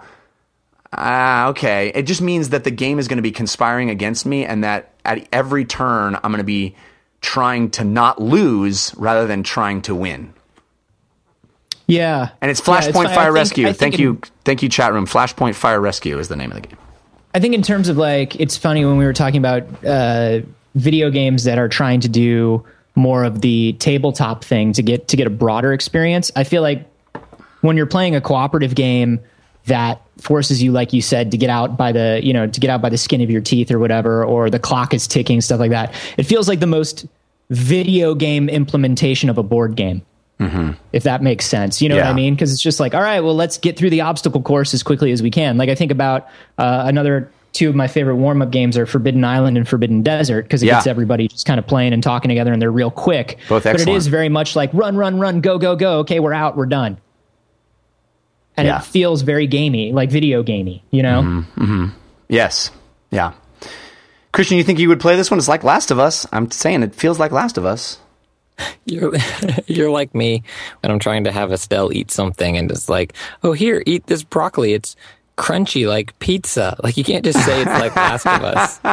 okay. It just means that the game is going to be conspiring against me, and that at every turn I'm going to be trying to not lose rather than trying to win. Yeah. And it's Flashpoint Fire Rescue. Thank you, chat room. Flashpoint Fire Rescue is the name of the game. I think in terms of like, it's funny when we were talking about video games that are trying to do more of the tabletop thing to get a broader experience. I feel like when you're playing a cooperative game that forces you, like you said, to get out by the skin of your teeth or whatever, or the clock is ticking, stuff like that, it feels like the most video game implementation of a board game. Mm-hmm. If that makes sense. You know what I mean? Because it's just like, all right, well, let's get through the obstacle course as quickly as we can. Like I think about another two of my favorite warm-up games are Forbidden Island and Forbidden Desert, because it gets everybody just kind of playing and talking together, and they're real quick. Both excellent. But it is very much like run, go, okay, we're out, we're done. And it feels very gamey, like video gamey, you know? Mm-hmm. Mm-hmm. Yes. Yeah. Christian, you think you would play this one? It's like Last of Us. I'm saying it feels like Last of Us. You're like me when I'm trying to have Estelle eat something and it's like, oh, here, eat this broccoli. It's crunchy like pizza. Like, you can't just say it's like Last of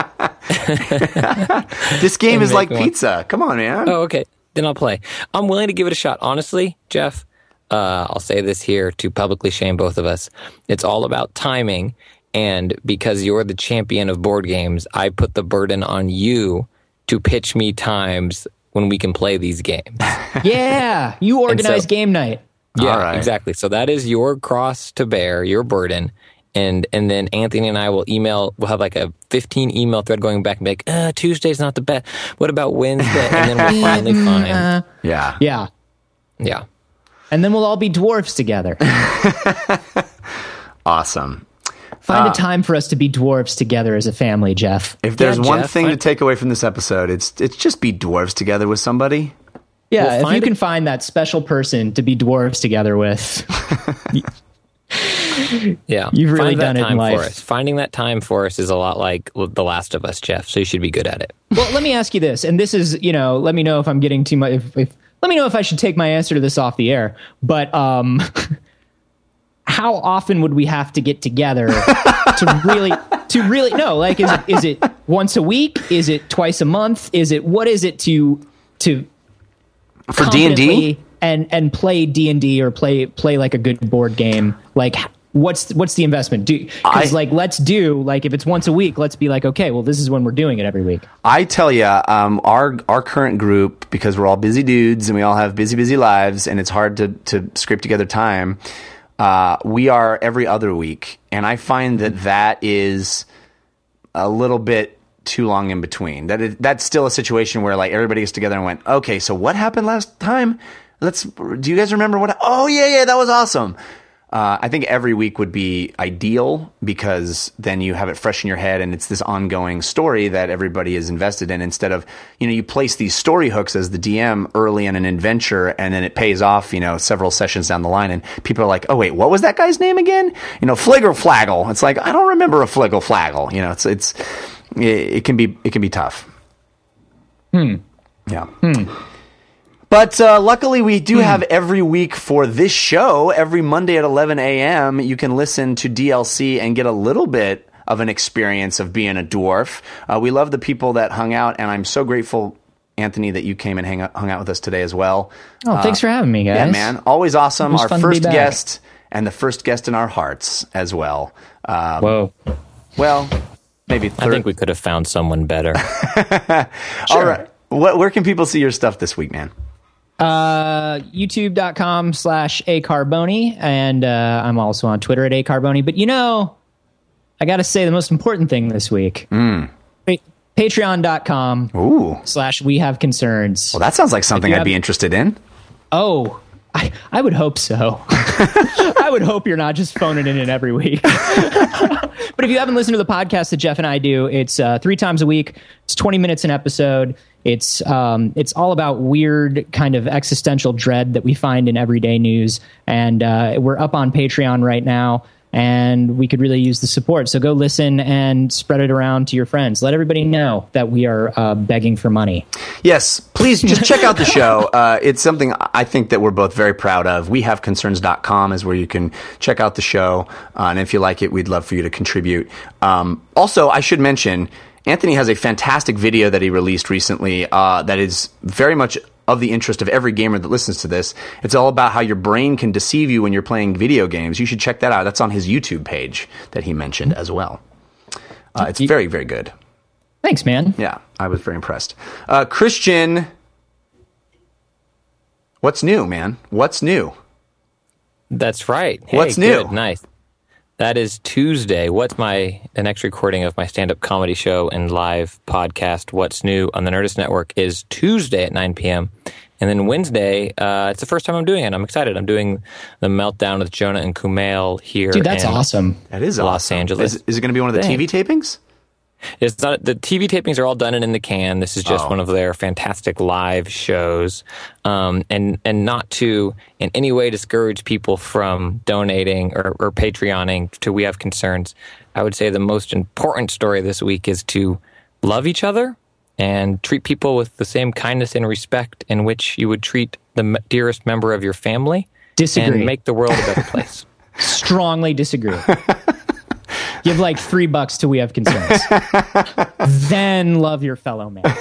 Us. This game is like pizza. Come on, man. Oh, okay. Then I'll play. I'm willing to give it a shot. Honestly, Jeff, I'll say this here to publicly shame both of us. It's all about timing. And because you're the champion of board games, I put the burden on you to pitch me times when we can play these games. Yeah, you organize game night. Yeah, exactly. So that is your cross to bear, your burden. And then Anthony and I will have like a 15 email thread going back and be like, Tuesday's not the best. What about Wednesday? And then we'll finally find. Yeah. And then we'll all be dwarfs together. Awesome. Find a time for us to be dwarves together as a family, Jeff. If there's one thing to take away from this episode, it's just be dwarves together with somebody. Yeah, if you can find that special person to be dwarves together with. Yeah, you've really done it in life. For us. Finding that time for us is a lot like The Last of Us, Jeff. So you should be good at it. Well, let me ask you this, and this is, let me know if I'm getting too much. Let me know if I should take my answer to this off the air. But how often would we have to get together to really no? Like, is it once a week? Is it twice a month? What is it to for D&D and play D&D or play like a good board game? Like, what's the investment? Because if it's once a week, let's be like, okay, well, this is when we're doing it every week. I tell you, our current group, because we're all busy dudes and we all have busy lives, and it's hard to scrape together time. We are every other week, and I find that is a little bit too long in between. That's still a situation where like everybody gets together and went, okay, so what happened last time? Do you guys remember what? Oh yeah, that was awesome. I think every week would be ideal, because then you have it fresh in your head and it's this ongoing story that everybody is invested in, instead of, you place these story hooks as the DM early in an adventure and then it pays off, several sessions down the line and people are like, oh wait, what was that guy's name again? Fliggle Flaggle. It's like, I don't remember a Fliggle Flaggle. It can be tough. Yeah. But luckily, we do have every week for this show. Every Monday at 11 a.m., you can listen to DLC and get a little bit of an experience of being a dwarf. We love the people that hung out, and I'm so grateful, Anthony, that you came and hung out with us today as well. Oh, thanks for having me, guys. Yeah, man. Always awesome. Our first guest, and the first guest in our hearts as well. Whoa. Well, maybe third. I think we could have found someone better. Sure. All right. Where can people see your stuff this week, man? YouTube.com/acarboni, and I'm also on Twitter at acarboni. But I got to say the most important thing this week. Patreon.com/we have concerns. Well, that sounds like something I'd be interested in. Oh, I would hope so. I would hope you're not just phoning it in every week. But if you haven't listened to the podcast that Jeff and I do, it's 3 times a week. It's 20 minutes an episode. It's all about weird kind of existential dread that we find in everyday news. And we're up on Patreon right now, and we could really use the support. So go listen and spread it around to your friends. Let everybody know that we are begging for money. Yes, please just check out the show. It's something I think that we're both very proud of. WeHaveConcerns.com is where you can check out the show. And if you like it, we'd love for you to contribute. Also, I should mention, Anthony has a fantastic video that he released recently that is very much of the interest of every gamer that listens to this. It's all about how your brain can deceive you when you're playing video games. You should check that out. That's on his YouTube page that he mentioned as well. It's very, very good. Thanks, man. Yeah, I was very impressed. Christian, what's new, man? What's new? That's right. Hey, what's new? Good, nice. That is Tuesday. The next recording of my stand-up comedy show and live podcast, What's New on the Nerdist Network, is Tuesday at 9 p.m. And then Wednesday, it's the first time I'm doing it. I'm excited. I'm doing the Meltdown with Jonah and Kumail here. Dude, that's awesome. That is Los awesome. Angeles. Is it going to be one of the TV tapings? It's not. The TV tapings are all done and in the can. This is just one of their fantastic live shows, and not to in any way discourage people from donating or Patreoning to We Have Concerns. I would say the most important story this week is to love each other and treat people with the same kindness and respect in which you would treat the dearest member of your family. Disagree. And make the world a better place. Strongly disagree. Give like $3 till We Have Concerns. Then love your fellow man.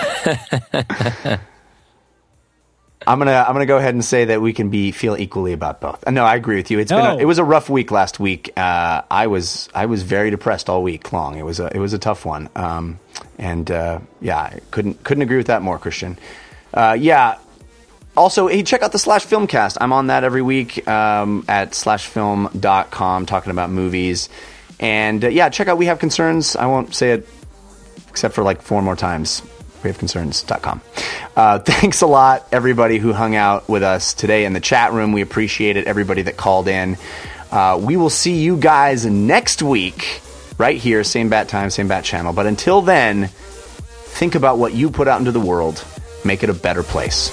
I'm gonna go ahead and say that we can feel equally about both. No, I agree with you. It was a rough week last week. I was very depressed all week long. It was a tough one. I couldn't agree with that more, Christian. Also, hey, check out the Slash Filmcast. I'm on that every week at slashfilm.com talking about movies. And check out We Have Concerns. I won't say it except for like 4 more times. WeHaveConcerns.com. Thanks a lot, everybody who hung out with us today in the chat room. We appreciate it, everybody that called in. We will see you guys next week, right here, same bat time, same bat channel. But until then, think about what you put out into the world. Make it a better place.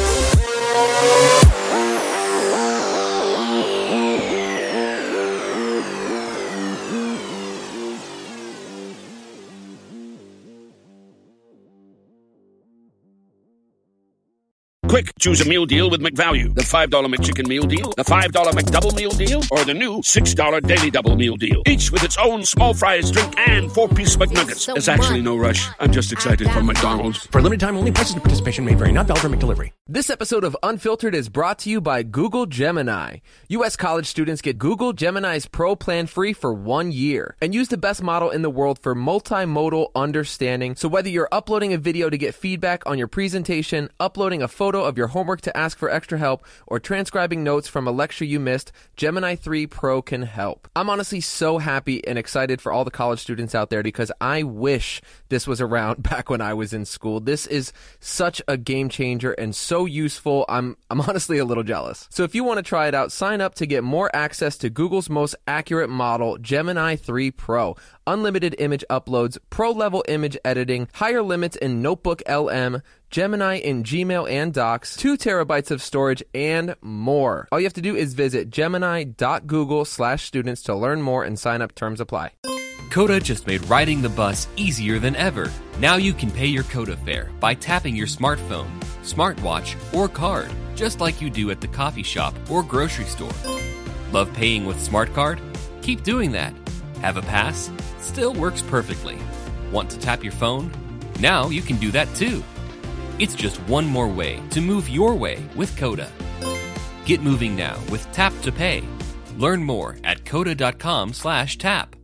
Quick, choose a meal deal with McValue. The $5 McChicken meal deal, the $5 McDouble meal deal, or the new $6 Daily Double meal deal. Each with its own small fries, drink, and 4-piece McNuggets. There's actually no rush. I'm just excited for McDonald's. For a limited time only, prices and participation may vary. Not valid for McDelivery. This episode of Unfiltered is brought to you by Google Gemini. U.S. college students get Google Gemini's Pro plan free for 1 year. And use the best model in the world for multimodal understanding. So whether you're uploading a video to get feedback on your presentation, uploading a photo of your homework to ask for extra help, or transcribing notes from a lecture you missed, Gemini 3 Pro can help. I'm honestly so happy and excited for all the college students out there because I wish this was around back when I was in school. This is such a game changer and so useful. I'm honestly a little jealous. So if you want to try it out, sign up to get more access to Google's most accurate model, Gemini 3 Pro. Unlimited image uploads, pro-level image editing, higher limits in Notebook LM, Gemini in Gmail and Docs, 2 terabytes of storage, and more. All you have to do is visit gemini.google/students to learn more and sign up. Terms apply. Coda just made riding the bus easier than ever. Now you can pay your Coda fare by tapping your smartphone, smartwatch, or card, just like you do at the coffee shop or grocery store. Love paying with Smart Card? Keep doing that. Have a pass? Still works perfectly. Want to tap your phone? Now you can do that too. It's just one more way to move your way with Coda. Get moving now with Tap to Pay. Learn more at coda.com/tap.